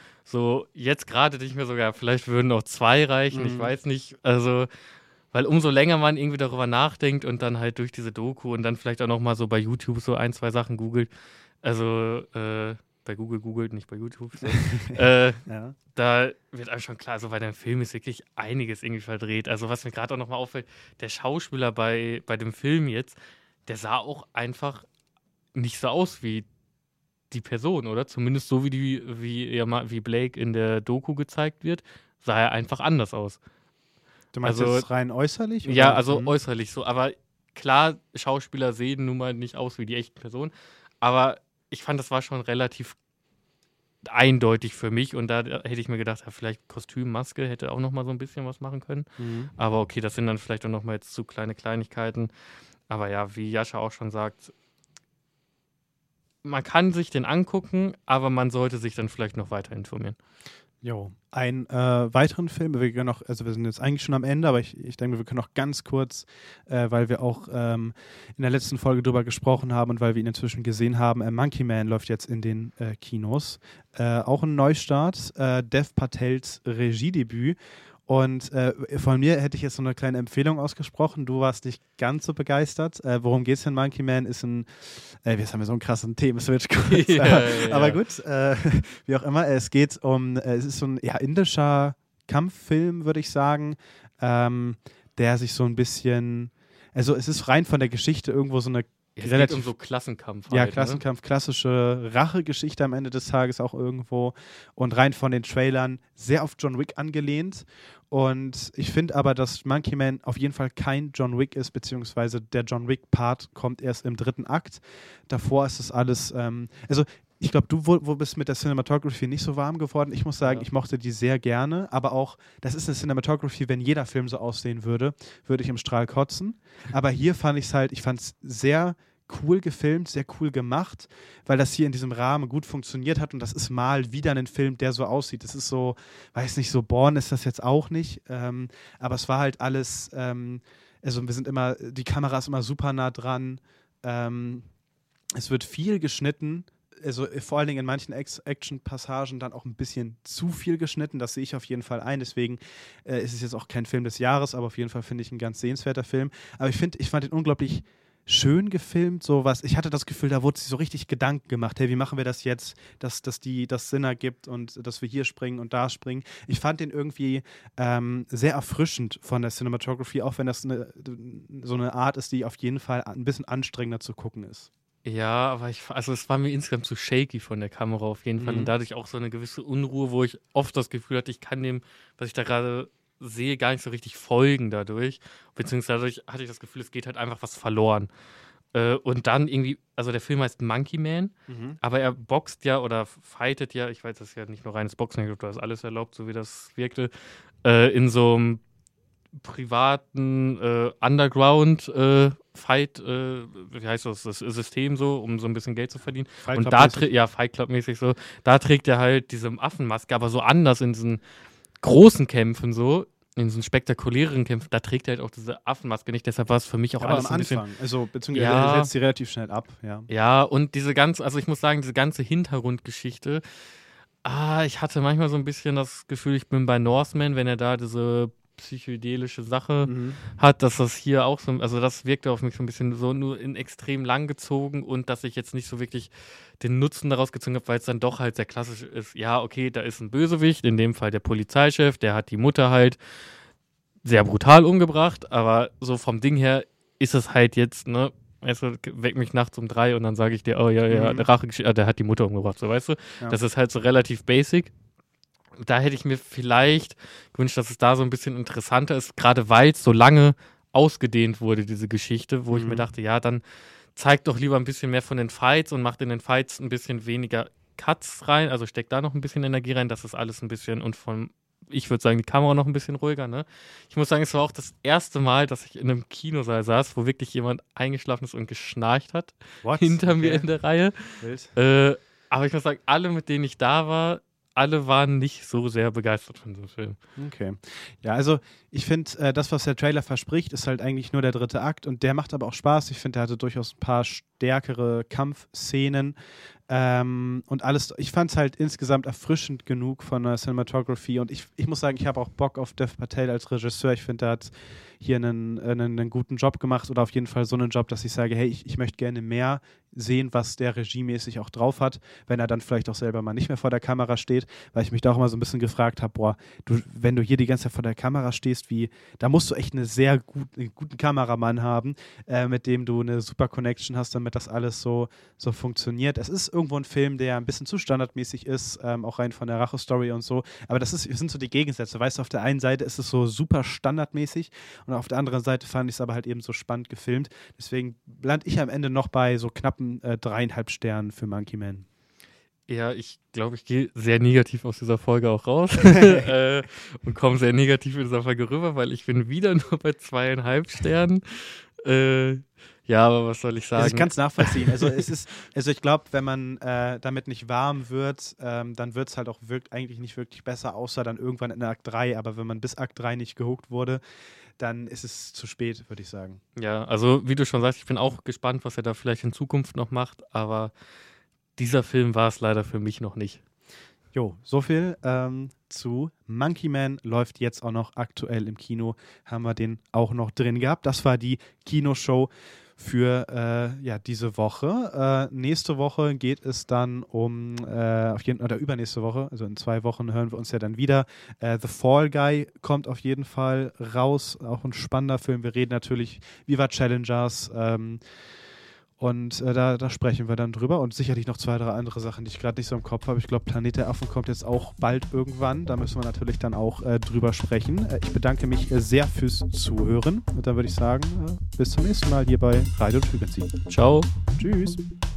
So, jetzt gerade denke ich mir sogar, vielleicht würden auch zwei reichen, Mhm. ich weiß nicht, also, weil umso länger man irgendwie darüber nachdenkt und dann halt durch diese Doku und dann vielleicht auch noch mal so bei YouTube so ein, zwei Sachen googelt, also, äh, bei Google googelt, nicht bei YouTube. So. äh, Ja. da wird einem schon klar, so bei dem Film ist wirklich einiges irgendwie verdreht. Also was mir gerade auch nochmal auffällt, der Schauspieler bei, bei dem Film jetzt, der sah auch einfach nicht so aus wie die Person, oder? Zumindest so wie die, wie, ja, mal- wie Blake in der Doku gezeigt wird, sah er einfach anders aus. Du meinst Also- jetzt rein äußerlich? Ja, oder? also Mhm. äußerlich so. Aber klar, Schauspieler sehen nun mal nicht aus wie die echten Personen. Aber ich fand, das war schon relativ eindeutig für mich. Und da hätte ich mir gedacht, ja, vielleicht Kostüm, Maske hätte auch noch mal so ein bisschen was machen können. Mhm. Aber okay, das sind dann vielleicht auch noch mal jetzt zu kleine Kleinigkeiten. Aber ja, wie Jascha auch schon sagt, man kann sich den angucken, aber man sollte sich dann vielleicht noch weiter informieren. Jo. Einen äh, weiteren Film, wir können noch, also wir sind jetzt eigentlich schon am Ende, aber ich, ich denke, wir können noch ganz kurz, äh, weil wir auch ähm, in der letzten Folge drüber gesprochen haben und weil wir ihn inzwischen gesehen haben, äh, Monkey Man läuft jetzt in den äh, Kinos. Äh, auch ein Neustart, äh, Dev Patels Regiedebüt. Und äh, von mir hätte ich jetzt so eine kleine Empfehlung ausgesprochen. Du warst nicht ganz so begeistert. Äh, worum geht es in Monkey Man? Ist ein, äh, jetzt haben wir so einen krassen Themenswitch kurz. Ja, aber, ja. aber gut, äh, wie auch immer. Es geht um, äh, es ist so ein ja, indischer Kampffilm, würde ich sagen, ähm, der sich so ein bisschen, also es ist rein von der Geschichte irgendwo so eine Es relativ geht um so Klassenkampf. ja, halt, Klassenkampf, klassische Rachegeschichte am Ende des Tages auch irgendwo und rein von den Trailern sehr auf John Wick angelehnt. Und ich finde aber, dass Monkey Man auf jeden Fall kein John Wick ist, beziehungsweise der John Wick-Part kommt erst im dritten Akt. Davor ist es alles, ähm, also ich glaube, du wo, wo bist mit der Cinematography nicht so warm geworden. Ich muss sagen, Ja. ich mochte die sehr gerne, aber auch, das ist eine Cinematography, wenn jeder Film so aussehen würde, würde ich im Strahl kotzen. Aber hier fand ich es halt, ich fand es sehr cool gefilmt, sehr cool gemacht, weil das hier in diesem Rahmen gut funktioniert hat und das ist mal wieder ein Film, der so aussieht. Das ist so, weiß nicht, so Born ist das jetzt auch nicht, ähm, aber es war halt alles, ähm, also wir sind immer, die Kamera ist immer super nah dran, ähm, es wird viel geschnitten, also vor allen Dingen in manchen Ex- Action-Passagen dann auch ein bisschen zu viel geschnitten, das sehe ich auf jeden Fall ein, deswegen äh, ist es jetzt auch kein Film des Jahres, aber auf jeden Fall finde ich ein ganz sehenswerter Film, aber ich finde, ich fand ihn unglaublich schön gefilmt, so was. Ich hatte das Gefühl, da wurde sich so richtig Gedanken gemacht. Hey, wie machen wir das jetzt, dass, dass die das Sinn ergibt und dass wir hier springen und da springen. Ich fand den irgendwie ähm, sehr erfrischend von der Cinematography, auch wenn das eine, so eine Art ist, die auf jeden Fall ein bisschen anstrengender zu gucken ist. Ja, aber ich, also es war mir insgesamt zu shaky von der Kamera auf jeden Fall Mhm. und dadurch auch so eine gewisse Unruhe, wo ich oft das Gefühl hatte, ich kann dem, was ich da gerade sehe gar nicht so richtig Folgen dadurch. Beziehungsweise dadurch hatte ich das Gefühl, es geht halt einfach was verloren. Äh, und dann irgendwie, also der Film heißt Monkey Man, Mhm. aber er boxt ja oder fightet ja, ich weiß, das ist ja nicht nur reines Boxen, ich glaube, da ist alles erlaubt, so wie das wirkte, äh, in so einem privaten äh, Underground-Fight, äh, wie heißt das, das System so, um so ein bisschen Geld zu verdienen. Fight Und Club da mäßig. trägt, ja, Fight Club-mäßig so, da trägt er halt diese Affenmaske, aber so anders in diesen großen Kämpfen so, in diesen spektakulären Kämpfen, da trägt er halt auch diese Affenmaske nicht, deshalb war es für mich auch Aber alles am ein bisschen. Anfang, also beziehungsweise Ja. er setzt sie relativ schnell ab, ja. Ja, und diese ganze, also ich muss sagen, diese ganze Hintergrundgeschichte, ah, ich hatte manchmal so ein bisschen das Gefühl, ich bin bei Northman, wenn er da diese psychedelische Sache Mhm. hat, dass das hier auch so, also das wirkte auf mich so ein bisschen so nur in extrem lang gezogen und dass ich jetzt nicht so wirklich den Nutzen daraus gezogen habe, weil es dann doch halt sehr klassisch ist, ja, okay, da ist ein Bösewicht, in dem Fall der Polizeichef, der hat die Mutter halt sehr brutal umgebracht, aber so vom Ding her ist es halt jetzt, ne, weißt du, weck mich nachts um drei und dann sage ich dir, oh ja, ja, Mhm. der Rachegeschichte, ah, der hat die Mutter umgebracht, so, weißt du? Ja. Das ist halt so relativ basic. Da hätte ich mir vielleicht gewünscht, dass es da so ein bisschen interessanter ist, gerade weil es so lange ausgedehnt wurde, diese Geschichte, wo ich Mhm. mir dachte, ja, dann zeigt doch lieber ein bisschen mehr von den Fights und macht in den Fights ein bisschen weniger Cuts rein, also steckt da noch ein bisschen Energie rein, dass es alles ein bisschen und von, ich würde sagen, die Kamera noch ein bisschen ruhiger, ne? Ich muss sagen, es war auch das erste Mal, dass ich in einem Kinosaal saß, wo wirklich jemand eingeschlafen ist und geschnarcht hat, What? hinter mir Okay. in der Reihe. Wild. Äh, aber ich muss sagen, alle, mit denen ich da war, alle waren nicht so sehr begeistert von diesem Film. Okay. Ja, also ich finde, äh, das, was der Trailer verspricht, ist halt eigentlich nur der dritte Akt und der macht aber auch Spaß. Ich finde, der hatte durchaus ein paar stärkere Kampfszenen ähm, und alles. Ich fand es halt insgesamt erfrischend genug von der Cinematography und ich, ich muss sagen, ich habe auch Bock auf Dev Patel als Regisseur. Ich finde, der hat hier einen, einen, einen guten Job gemacht oder auf jeden Fall so einen Job, dass ich sage, hey, ich, ich möchte gerne mehr sehen, was der regiemäßig auch drauf hat, wenn er dann vielleicht auch selber mal nicht mehr vor der Kamera steht, weil ich mich da auch mal so ein bisschen gefragt habe, boah, du, wenn du hier die ganze Zeit vor der Kamera stehst, wie, da musst du echt eine sehr gut, einen guten Kameramann haben, äh, mit dem du eine super Connection hast, damit das alles so, so funktioniert. Es ist irgendwo ein Film, der ein bisschen zu standardmäßig ist, ähm, auch rein von der Rache-Story und so, aber das ist, das sind so die Gegensätze, weißt du, auf der einen Seite ist es so super standardmäßig und auf der anderen Seite fand ich es aber halt eben so spannend gefilmt, deswegen lande ich am Ende noch bei so knappen äh, dreieinhalb Sternen für Monkey Man. Ja, ich glaube, ich gehe sehr negativ aus dieser Folge auch raus äh, und komme sehr negativ in dieser Folge rüber, weil ich bin wieder nur bei zweieinhalb Sternen. Äh, ja, aber was soll ich sagen? Also ich kann es nachvollziehen. Also es ist, also ich glaube, wenn man äh, damit nicht warm wird, ähm, dann wird es halt auch wirkt, eigentlich nicht wirklich besser, außer dann irgendwann in Akt drei. Aber wenn man bis Akt drei nicht gehuckt wurde, dann ist es zu spät, würde ich sagen. Ja, also wie du schon sagst, ich bin auch gespannt, was er da vielleicht in Zukunft noch macht, aber dieser Film war es leider für mich noch nicht. Jo, so viel ähm, zu Monkey Man, läuft jetzt auch noch aktuell im Kino, haben wir den auch noch drin gehabt. Das war die Kinoshow für äh, ja, diese Woche. Äh, nächste Woche geht es dann um, äh, auf jeden, oder übernächste Woche, also in zwei Wochen hören wir uns ja dann wieder. Äh, The Fall Guy kommt auf jeden Fall raus, auch ein spannender Film. Wir reden natürlich Viva Challengers, ähm, und äh, da, da sprechen wir dann drüber und sicherlich noch zwei, drei andere Sachen, die ich gerade nicht so im Kopf habe. Ich glaube, Planet der Affen kommt jetzt auch bald irgendwann. Da müssen wir natürlich dann auch äh, drüber sprechen. Äh, ich bedanke mich äh, sehr fürs Zuhören und dann würde ich sagen, äh, bis zum nächsten Mal hier bei Radio Frequency. Ciao. Tschüss.